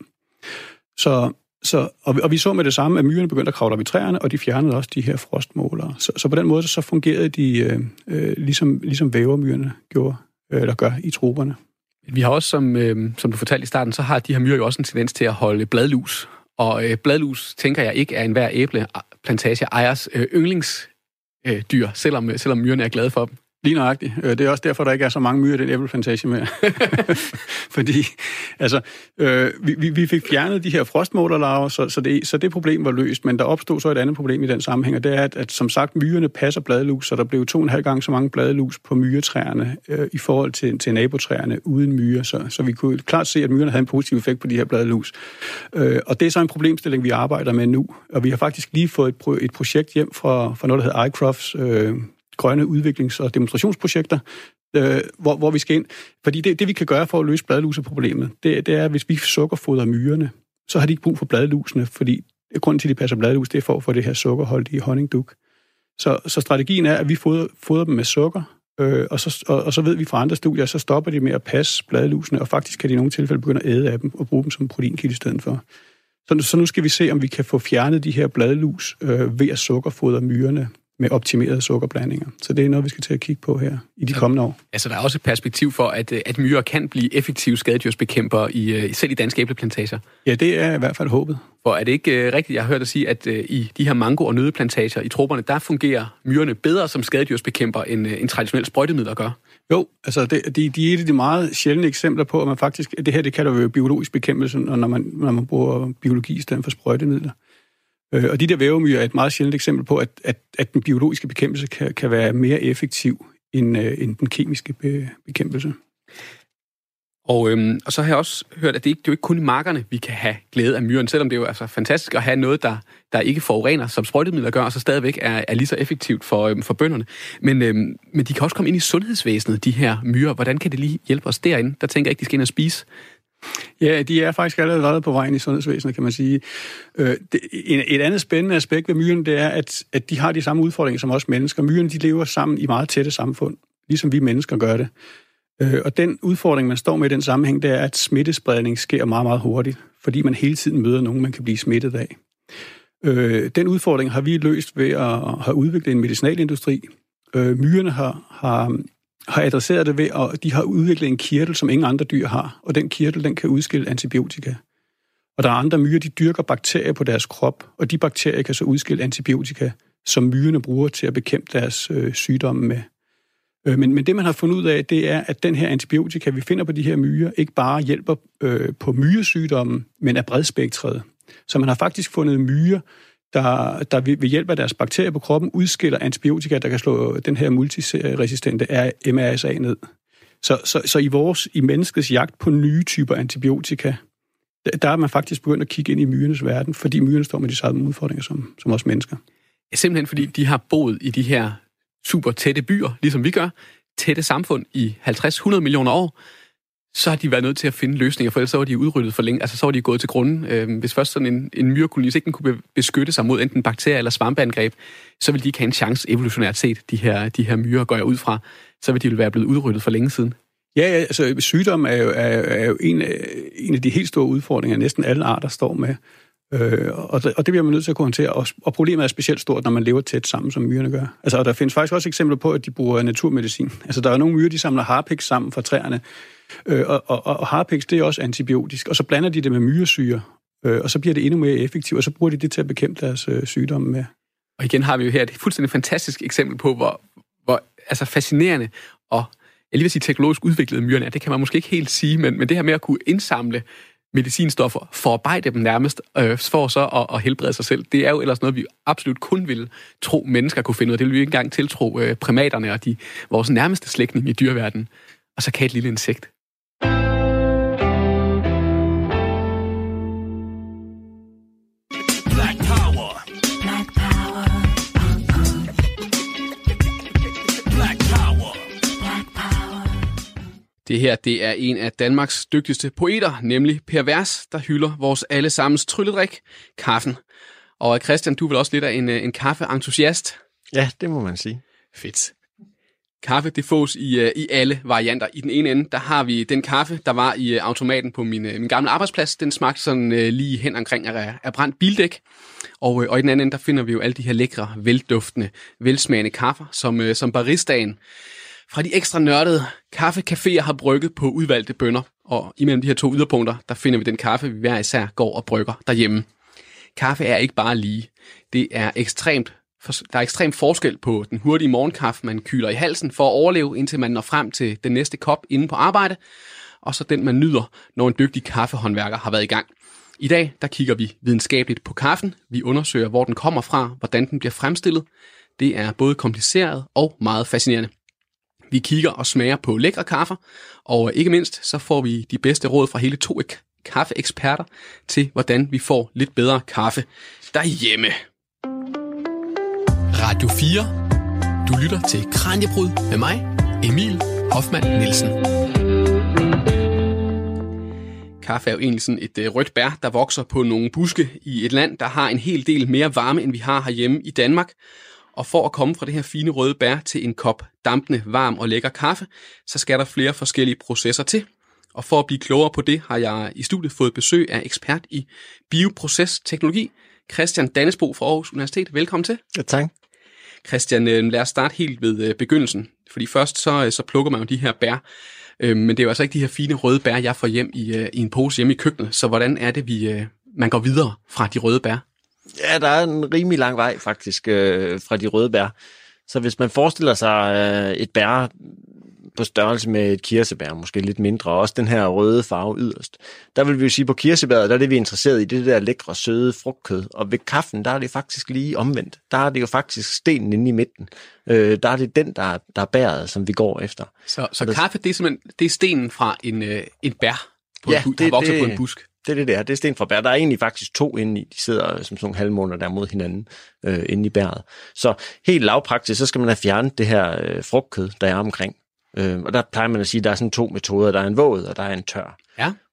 Og vi så med det samme, at myrerne begyndte at kravle op i træerne, og de fjernede også de her frostmålere. Så på den måde så fungerede de ligesom vævermyrerne gør i trupperne. Vi har også, som du fortalte i starten, så har de her myrer jo også en tendens til at holde bladlus. Og bladlus, tænker jeg, ikke er enhver æbleplantage ejers yndlingsdyr, selvom myrerne er glade for dem. Lige nøjagtigt. Det er også derfor, der ikke er så mange myrer i den æbleplantage mere. Fordi, altså, vi fik fjernet de her frostmålerlarver, så det problem var løst, men der opstod så et andet problem i den sammenhæng, og det er, at som sagt, myrerne passer bladlus, så der blev 2,5 gange så mange bladlus på myretræerne i forhold til nabotræerne uden myrer, så vi kunne klart se, at myrerne havde en positiv effekt på de her bladlus. Og det er så en problemstilling, vi arbejder med nu, og vi har faktisk lige fået et projekt hjem fra noget, der hedder iCrofts grønne udviklings- og demonstrationsprojekter, hvor vi skal ind. Fordi det vi kan gøre for at løse bladluseproblemet, det er, at hvis vi sukkerfodrer myrerne, så har de ikke brug for bladlusene, fordi grunden til, at de passer bladlus, det er for at få det her sukkerholdige honningduk. Så strategien er, at vi fodrer dem med sukker, og så ved vi fra andre studier, så stopper de med at passe bladlusene, og faktisk kan de i nogle tilfælde begynde at æde af dem og bruge dem som proteinkilde i stedet for. Så nu skal vi se, om vi kan få fjernet de her bladlus ved at sukkerfodre myrerne med optimerede sukkerblandinger. Så det er noget, vi skal til at kigge på her i de kommende år. Altså, der er også et perspektiv for, at myrer kan blive effektive skadedyrsbekæmpere selv i danske æbleplantager. Ja, det er i hvert fald håbet. For er det ikke rigtigt, jeg har hørt dig sige, at i de her mango- og nøddeplantager i trupperne, der fungerer myrerne bedre som skadedyrsbekæmper, end traditionelle sprøjtemidler gør? Jo, altså de er et af de meget sjældne eksempler på, at man faktisk, det her det kalder vi jo biologisk bekæmpelse, når man bruger biologi i stedet for sprøjtemidler. Og de der vævemyrer er et meget sjældent eksempel på, at den biologiske bekæmpelse kan være mere effektiv end den kemiske bekæmpelse. Og så har jeg også hørt, at det er jo ikke kun i markerne, vi kan have glæde af myren, selvom det er jo altså fantastisk at have noget, der ikke forurener, som sprøjtemidler gør, og så stadigvæk er lige så effektivt for bønderne. Men de kan også komme ind i sundhedsvæsenet, de her myrer. Hvordan kan det lige hjælpe os derinde? Der tænker jeg ikke, de skal ind og spise Ja, de er faktisk allerede på vejen i sundhedsvæsenet, kan man sige. Et andet spændende aspekt ved myrerne, det er, at de har de samme udfordringer som os mennesker. Myrerne, de lever sammen i meget tætte samfund, ligesom vi mennesker gør det. Og den udfordring, man står med i den sammenhæng, det er, at smittespredning sker meget, meget hurtigt, fordi man hele tiden møder nogen, man kan blive smittet af. Den udfordring har vi løst ved at have udviklet en medicinalindustri. Myrerne har adresseret det ved, at de har udviklet en kirtel, som ingen andre dyr har, og den kirtel, den kan udskille antibiotika. Og der er andre myrer, de dyrker bakterier på deres krop, og de bakterier kan så udskille antibiotika, som myrerne bruger til at bekæmpe deres sygdomme med. Men det, man har fundet ud af, det er, at den her antibiotika, vi finder på de her myrer, ikke bare hjælper på myresygdommen, men er bredspektret. Så man har faktisk fundet myrer, der ved hjælp af deres bakterier på kroppen udskiller antibiotika, der kan slå den her multiresistente MRSA ned. Så i menneskets jagt på nye typer antibiotika, der er man faktisk begyndt at kigge ind i myrernes verden, fordi myrerne står med de samme udfordringer som os mennesker. Simpelthen fordi de har boet i de her super tætte byer, ligesom vi gør, tætte samfund i 50-100 millioner år, så har de været nødt til at finde løsninger, for ellers så var de udryddet for længe. Altså så var de gået til grunden. Hvis først sådan en myrekoloni ikke kunne beskytte sig mod enten bakterier eller svampeangreb, så ville de ikke have en chance evolutionært set, de her myrer, går jeg ud fra. Så ville de være blevet udryddet for længe siden. Ja, altså sygdom er jo en af de helt store udfordringer, næsten alle arter står med. Og det bliver man nødt til at kunne håndtere. Og problemet er specielt stort, når man lever tæt sammen, som myrerne gør. Altså, og der findes faktisk også eksempler på, at de bruger naturmedicin. Altså, der er nogle myrer, de samler harpiks sammen fra træerne. Og harpiks, det er også antibiotisk. Og så blander de det med myresyre. Og så bliver det endnu mere effektivt, og så bruger de det til at bekæmpe deres sygdomme med. Og igen har vi jo her et fuldstændig fantastisk eksempel på, hvor altså fascinerende og jeg lige vil sige teknologisk udviklede myrerne er. Det kan man måske ikke helt sige, men det her med at kunne indsamle medicinstoffer, forarbejde dem nærmest, for så at helbrede sig selv, det er jo ellers noget, vi absolut kun ville tro, mennesker kunne finde ud af. Det vil vi ikke engang tiltro primaterne og vores nærmeste slægtning i dyreverdenen. Og så kan et lille insekt. Black Power. Black Power. Black Power. Black Power. Det her, det er en af Danmarks dygtigste poeter, nemlig Per Vers, der hylder vores allesammens trylledrik, kaffen. Og Christian, du er vel også lidt af en kaffeentusiast? Ja, det må man sige. Fedt. Kaffe, det fås i alle varianter. I den ene ende, der har vi den kaffe, der var i automaten på min gamle arbejdsplads. Den smagte sådan lige hen omkring af brændt bildæk. Og i den anden ende, der finder vi jo alle de her lækre, velduftende, velsmagende kaffer, som baristaen fra de ekstra nørdede kaffecaféer har brygget på udvalgte bønner. Og imellem de her to yderpunkter, der finder vi den kaffe, vi hver især går og brygger derhjemme. Kaffe er ikke bare lige. Der er ekstremt forskel på den hurtige morgenkaffe, man kyler i halsen for at overleve, indtil man når frem til den næste kop inde på arbejde, og så den, man nyder, når en dygtig kaffehåndværker har været i gang. I dag, der kigger vi videnskabeligt på kaffen. Vi undersøger, hvor den kommer fra, hvordan den bliver fremstillet. Det er både kompliceret og meget fascinerende. Vi kigger og smager på lækre kaffer, og ikke mindst, så får vi de bedste råd fra hele 2 kaffeeksperter til, hvordan vi får lidt bedre kaffe derhjemme. Radio 4. Du lytter til Kraniebrud med mig, Emil Hoffmann Nielsen. Kaffe er jo egentlig sådan et rødt bær, der vokser på nogle buske i et land, der har en hel del mere varme, end vi har herhjemme i Danmark. Og for at komme fra det her fine røde bær til en kop dampende, varm og lækker kaffe, så skal der flere forskellige processer til. Og for at blive klogere på det, har jeg i studiet fået besøg af ekspert i bioprocesteknologi, Christian Dannesbo fra Aarhus Universitet. Velkommen til. Ja, tak. Christian, lad os starte helt ved begyndelsen. Fordi først så plukker man jo de her bær. Men det er jo altså ikke de her fine røde bær, jeg får hjem i en pose hjemme i køkkenet. Så hvordan er det, man går videre fra de røde bær? Ja, der er en rimelig lang vej faktisk fra de røde bær. Så hvis man forestiller sig et bær på størrelse med et kirsebær, måske lidt mindre, og også den her røde farve yderst, der vil vi jo sige, på kirsebæret, der er det, vi er interesseret i, det der lækre, søde frugtkød. Og ved kaffen, der er det faktisk lige omvendt. Der er det jo faktisk stenen inde i midten. Der er det den, der er bæret, som vi går efter. Så kaffe, det er simpelthen det er stenen fra en bær, der vokser på en busk? Det er sten fra bær. Der er egentlig faktisk 2 inde i. De sidder som sådan nogle halvmåner der mod hinanden inde i bæret. Så helt lavpraktisk, så skal man have fjernet det her frugtkød, der er omkring. Og der plejer man at sige, at der er sådan 2 metoder. Der er en våd, og der er en tør. Ja.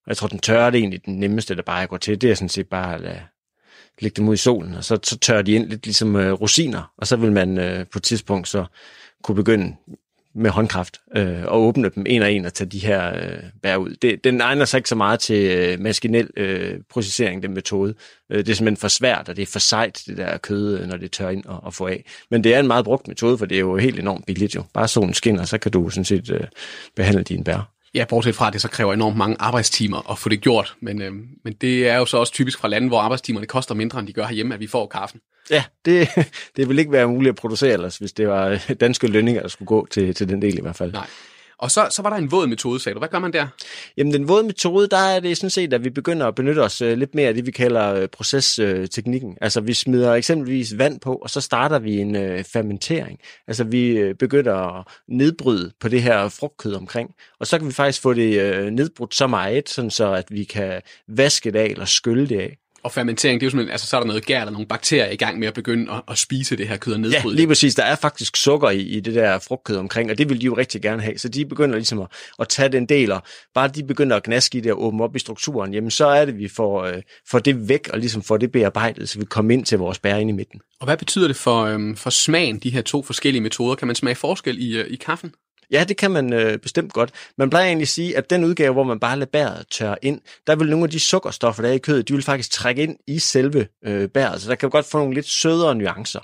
Og jeg tror, den tørre det er egentlig den nemmeste, der bare går til. Det er sådan set bare at lægge dem ud i solen, og så tørrer de ind lidt ligesom rosiner, og så vil man på et tidspunkt så kunne begynde med håndkraft og åbne dem en og en og tage de her bær ud. Den egner sig ikke så meget til maskinel processering, den metode. Det er simpelthen for svært, og det er for sejt, det der kød, når det tør ind og få af. Men det er en meget brugt metode, for det er jo helt enormt billigt jo. Bare solen skinner, så kan du sådan set behandle dine bær. Ja, bortset fra, at det så kræver enormt mange arbejdstimer at få det gjort. Men det er jo så også typisk fra lande, hvor arbejdstimerne koster mindre, end de gør herhjemme, at vi får kaffen. Ja, det ville ikke være muligt at producere ellers, hvis det var danske lønninger, der skulle gå til den del i hvert fald. Nej. Og så var der en våd metode, sagde du. Hvad gør man der? Jamen, den våde metode, der er det sådan set, at vi begynder at benytte os lidt mere af det, vi kalder procesteknikken. Altså, vi smider eksempelvis vand på, og så starter vi en fermentering. Altså, vi begynder at nedbryde på det her frugtkød omkring. Og så kan vi faktisk få det nedbrudt så meget, sådan så at vi kan vaske det af eller skylle det af. Og fermentering, det er jo simpelthen, altså så er der noget gær eller nogle bakterier i gang med at begynde at spise det her kød og nedbryde. Ja, lige præcis. Der er faktisk sukker i det der frugtkød omkring, og det vil de jo rigtig gerne have. Så de begynder ligesom at tage den del, og bare de begynder at gnaske i det og åbne op i strukturen, jamen så er det, vi får det væk og ligesom får det bearbejdet, så vi kommer ind til vores bær inde i midten. Og hvad betyder det for smagen, de her to forskellige metoder? Kan man smage forskel i kaffen? Ja, det kan man bestemt godt. Man plejer egentlig at sige, at den udgave, hvor man bare lader bæret tørre ind, der vil nogle af de sukkerstoffer, der er i kødet, de vil faktisk trække ind i selve bæret, så der kan godt få nogle lidt sødere nuancer.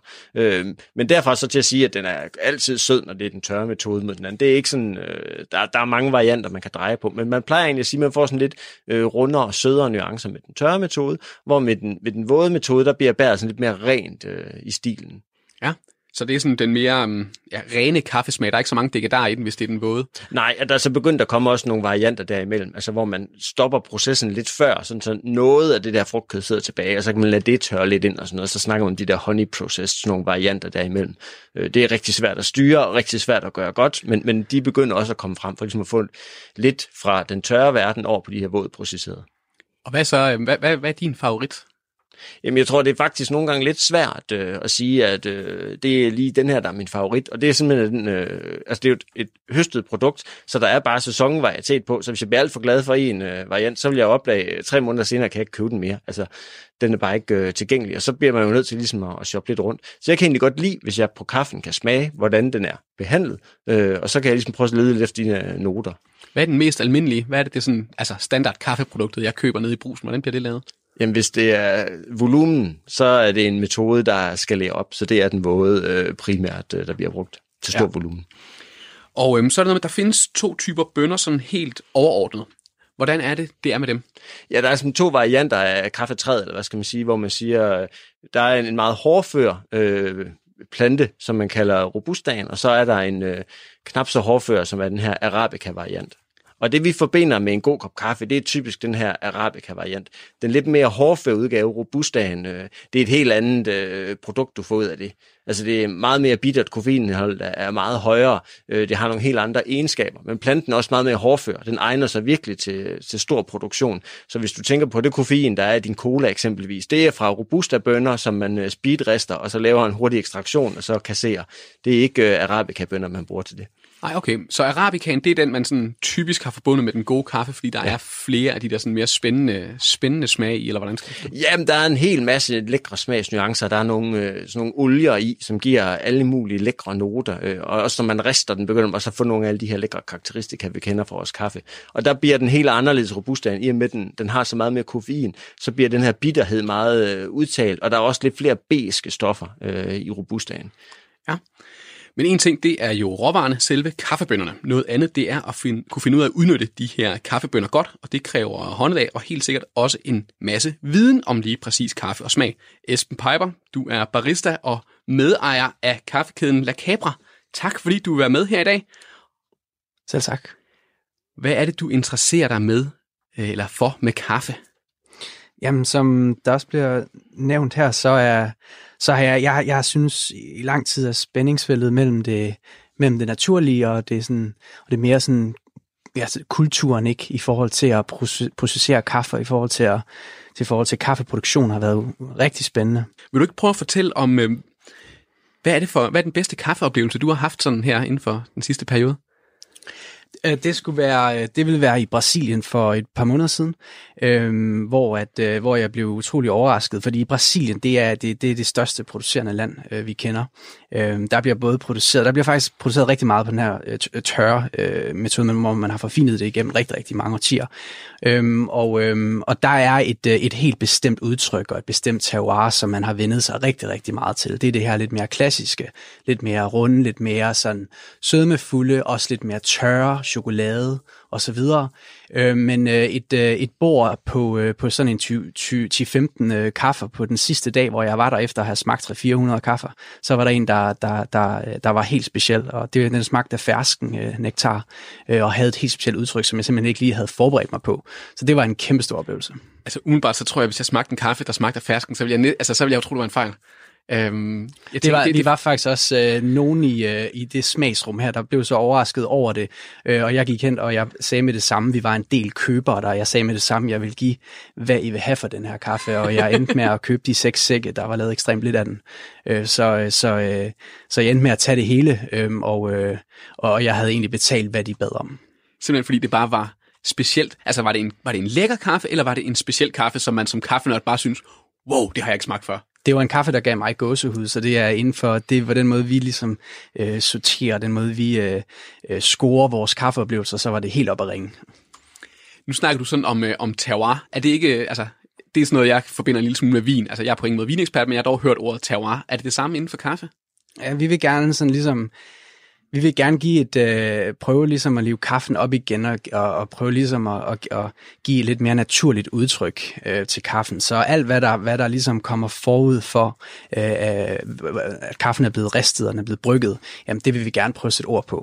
Men derfra så til at sige, at den er altid sød, når det er den tørre metode mod den anden. Det er ikke sådan, der er mange varianter, man kan dreje på, men man plejer egentlig at sige, at man får sådan lidt rundere og sødere nuancer med den tørre metode, hvor med den våde metode, der bliver bæret sådan lidt mere rent i stilen. Ja. Så det er sådan den mere rene kaffesmag. Der er ikke så mange dekadar i den, hvis det er den våde. Nej, der er så begyndt at komme også nogle varianter derimellem, altså hvor man stopper processen lidt før, sådan så noget af det der frugtkød sidder tilbage, og så kan man lade det tørre lidt ind og sådan noget, så snakker man om de der honey process, nogle varianter derimellem. Det er rigtig svært at styre, og rigtig svært at gøre godt, men de begynder også at komme frem, for ligesom at få lidt fra den tørre verden over på de her vådprocesserede. Og hvad så? Hvad er din favorit? Jamen, jeg tror, det er faktisk nogle gange lidt svært at sige, at det er lige den her, der er min favorit. Og det er simpelthen, altså det er jo et høstet produkt, så der er bare sæsonvarietet på. Så hvis jeg bliver alt for glad for en variant, så vil jeg opdage 3 måneder senere, kan jeg ikke købe den mere. Altså, den er bare ikke tilgængelig, og så bliver man jo nødt til ligesom at shoppe lidt rundt. Så jeg kan egentlig godt lide, hvis jeg på kaffen kan smage, hvordan den er behandlet, og så kan jeg ligesom prøve at lede lidt efter dine noter. Hvad er den mest almindelige? Hvad er det sådan, altså standard kaffeproduktet, jeg køber nede i Brugsen? Hvordan bliver det lavet? Jamen, hvis det er volumen, så er det en metode, der skal lære op, så det er den våde primært, der bliver brugt til stor volumen. Og så er det noget med, at der findes 2 typer bønner sådan helt overordnet. Hvordan er det er med dem? Ja, der er sådan 2 varianter af kaffetræet, eller hvad skal man sige, hvor man siger, der er en meget hårdfør plante, som man kalder robustaen, og så er der en knap så hårdfør, som er den her arabica-variant. Og det vi forbinder med en god kop kaffe, det er typisk den her arabica-variant. Den lidt mere hårdføre udgave, robustaen, det er et helt andet produkt, du får ud af det. Altså det er meget mere bittert, koffeinindhold der er meget højere, det har nogle helt andre egenskaber, men planten er også meget mere hårdfør. Den egner sig virkelig til stor produktion. Så hvis du tænker på det koffein, der er i din cola eksempelvis, det er fra robusta-bønner, som man speedrester, og så laver en hurtig ekstraktion, og så kasserer. Det er ikke arabica-bønner, man bruger til det. Nej, okay. Så arabicaen, det er den, man sådan typisk har forbundet med den gode kaffe, fordi der er flere af de der sådan mere spændende smag i, eller hvordan skal det? Jamen, der er en hel masse lækre smagsnuancer. Der er sådan nogle olier i, som giver alle mulige lækre noter. Og også når man rister den, begynder man også at få nogle af alle de her lækre karakteristika, vi kender fra vores kaffe. Og der bliver den helt anderledes robustaen, i og med den har så meget mere koffein, så bliver den her bitterhed meget udtalt, og der er også lidt flere beske stoffer i robustaen. Ja. Men en ting, det er jo råvarerne, selve kaffebønnerne. Noget andet, det er at kunne finde ud af at udnytte de her kaffebønner godt, og det kræver håndelag og helt sikkert også en masse viden om lige præcis kaffe og smag. Esben Piper, du er barista og medejer af kaffekæden La Cabra. Tak fordi du vil være med her i dag. Selv tak. Hvad er det, du interesserer dig med, eller for med kaffe? Jamen, som der også bliver nævnt her, så har jeg synes i lang tid er spændingsfeltet mellem det naturlige og det mere sådan kulturen, ikke, i forhold til at processere kaffe, i forhold til kaffeproduktion har været rigtig spændende. Vil du ikke prøve at fortælle om hvad er den bedste kaffeoplevelse du har haft sådan her inden for den sidste periode? Det ville være i Brasilien for et par måneder siden, hvor jeg blev utrolig overrasket, fordi Brasilien, det er det største producerende land, vi kender. Der bliver faktisk produceret rigtig meget på den her tørre metode, hvor man har forfinet det igennem rigtig, rigtig mange årtier. Og der er et helt bestemt udtryk og et bestemt terroir, som man har vendet sig rigtig, rigtig meget til. Det er det her lidt mere klassiske, lidt mere runde, lidt mere sådan sødmefulde, også lidt mere tørre, chokolade og så videre. Men et bord på sådan en 10-15 kaffer på den sidste dag, hvor jeg var der efter at have smagt 300-400 kaffer, så var der en, der var helt speciel, og den smagte af fersken nektar, og havde et helt specielt udtryk, som jeg simpelthen ikke lige havde forberedt mig på. Så det var en kæmpe stor oplevelse. Altså umiddelbart, så tror jeg, hvis jeg smagte en kaffe, der smagte af fersken, så ville jeg jo tro, det var en fejl. Det var faktisk også nogen i det smagsrum her, der blev så overrasket over det, og jeg gik hen, og jeg sagde med det samme, vi var en del købere der, jeg sagde med det samme, jeg vil give, hvad I vil have for den her kaffe, og jeg endte med at købe de 6 sække, der var lavet ekstremt lidt af den, så jeg endte med at tage det hele, og jeg havde egentlig betalt, hvad de bad om. Simpelthen fordi det bare var specielt, altså var det en lækker kaffe, eller var det en speciel kaffe, som man som kaffenørd bare synes, wow, det har jeg ikke smagt før? Det var en kaffe, der gav mig gåsehud, så det er inden for, det var den måde, vi ligesom sorterer, den måde, vi scorer vores kaffeoplevelser, så var det helt op at ringe. Nu snakker du sådan om terroir. Er det ikke, altså, det er sådan noget, jeg forbinder en lille smule med vin. Altså, jeg er på ingen måde vinekspert, men jeg har dog hørt ordet terroir. Er det samme inden for kaffe? Ja, vi vil gerne sådan ligesom, vi vil gerne give prøve ligesom at live kaffen op igen, og prøve ligesom at give et lidt mere naturligt udtryk til kaffen. Så alt, hvad der ligesom kommer forud for, at kaffen er blevet ristet og den er blevet brygget, jamen det vil vi gerne prøve at sætte ord på.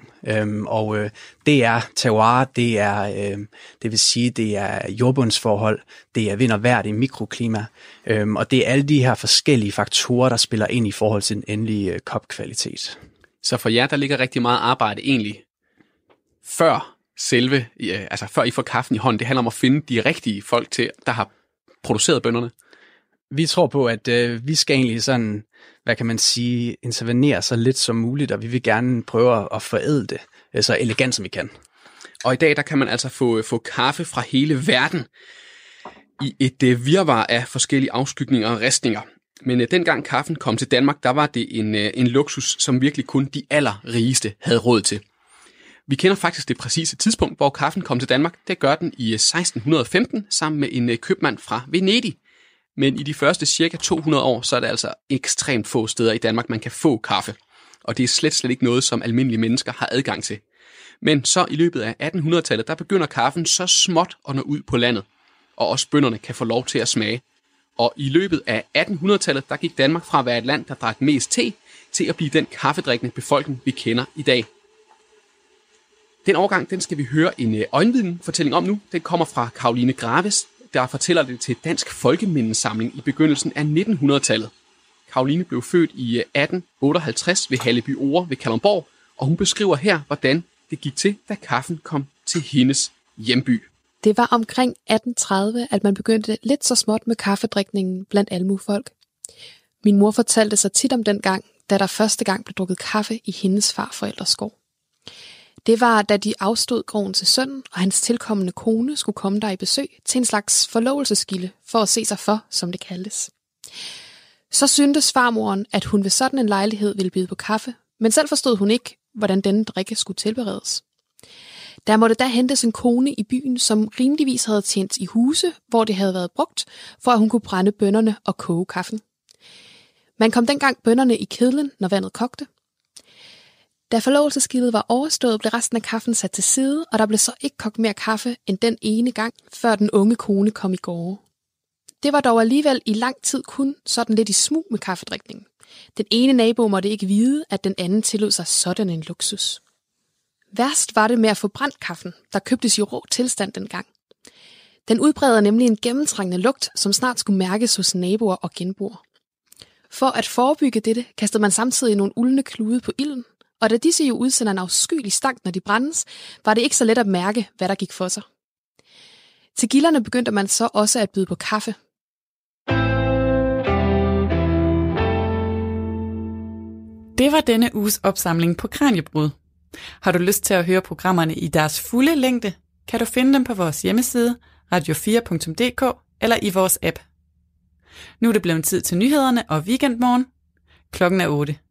Det er terroir, det vil sige, det er jordbundsforhold, det er vind og vejr, det er mikroklima, og det er alle de her forskellige faktorer, der spiller ind i forhold til den endelige kopkvalitet. Så for jer, der ligger rigtig meget arbejde egentlig før før I får kaffen i hånden. Det handler om at finde de rigtige folk til, der har produceret bønnerne. Vi tror på, at vi skal egentlig sådan, hvad kan man sige, intervenere så lidt som muligt, og vi vil gerne prøve at forædle det så elegant som vi kan. Og i dag, der kan man altså få kaffe fra hele verden i et virvar af forskellige afskygninger og ristninger. Men dengang kaffen kom til Danmark, der var det en luksus, som virkelig kun de allerrigeste havde råd til. Vi kender faktisk det præcise tidspunkt, hvor kaffen kom til Danmark. Det gør den i 1615 sammen med en købmand fra Venedig. Men i de første cirka 200 år, så er det altså ekstremt få steder i Danmark, man kan få kaffe. Og det er slet ikke noget, som almindelige mennesker har adgang til. Men så i løbet af 1800-tallet, der begynder kaffen så småt at nå ud på landet. Og også bønderne kan få lov til at smage. Og i løbet af 1800-tallet, der gik Danmark fra at være et land, der drak mest te, til at blive den kaffedrikkende befolkning, vi kender i dag. Den overgang, den skal vi høre en øjenvidnefortælling om nu. Den kommer fra Caroline Graves, der fortæller det til Dansk Folkemindesamling i begyndelsen af 1900-tallet. Caroline blev født i 1858 ved Halleby Ore ved Kalundborg, og hun beskriver her, hvordan det gik til, da kaffen kom til hendes hjemby. Det var omkring 1830, at man begyndte lidt så småt med kaffedrikningen blandt almuefolk. Min mor fortalte sig tit om den gang, da der første gang blev drukket kaffe i hendes farforældres gård. Det var, da de afstod gården til sønnen, og hans tilkommende kone skulle komme der i besøg til en slags forlovelsesgilde for at se sig for, som det kaldtes. Så syntes farmoren, at hun ved sådan en lejlighed ville byde på kaffe, men selv forstod hun ikke, hvordan denne drikke skulle tilberedes. Der måtte da hentes en kone i byen, som rimeligvis havde tjent i huse, hvor det havde været brugt, for at hun kunne brænde bønnerne og koge kaffen. Man kom dengang bønnerne i kedlen, når vandet kogte. Da forlovelsesgildet var overstået, blev resten af kaffen sat til side, og der blev så ikke kogt mere kaffe end den ene gang, før den unge kone kom i gårde. Det var dog alligevel i lang tid kun sådan lidt i smug med kaffedrikningen. Den ene nabo måtte ikke vide, at den anden tillod sig sådan en luksus. Værst var det med at få brændt kaffen, der købtes i rå tilstand dengang. Den udbreder nemlig en gennemtrængende lugt, som snart skulle mærkes hos naboer og genboer. For at forebygge dette, kastede man samtidig nogle uldne klude på ilden, og da disse jo udsender en afskyelig stank, når de brændes, var det ikke så let at mærke, hvad der gik for sig. Til gilderne begyndte man så også at byde på kaffe. Det var denne uges opsamling på Kraniebrud. Har du lyst til at høre programmerne i deres fulde længde, kan du finde dem på vores hjemmeside radio4.dk eller i vores app. Nu er det blevet tid til nyhederne og weekendmorgen. Klokken er 8.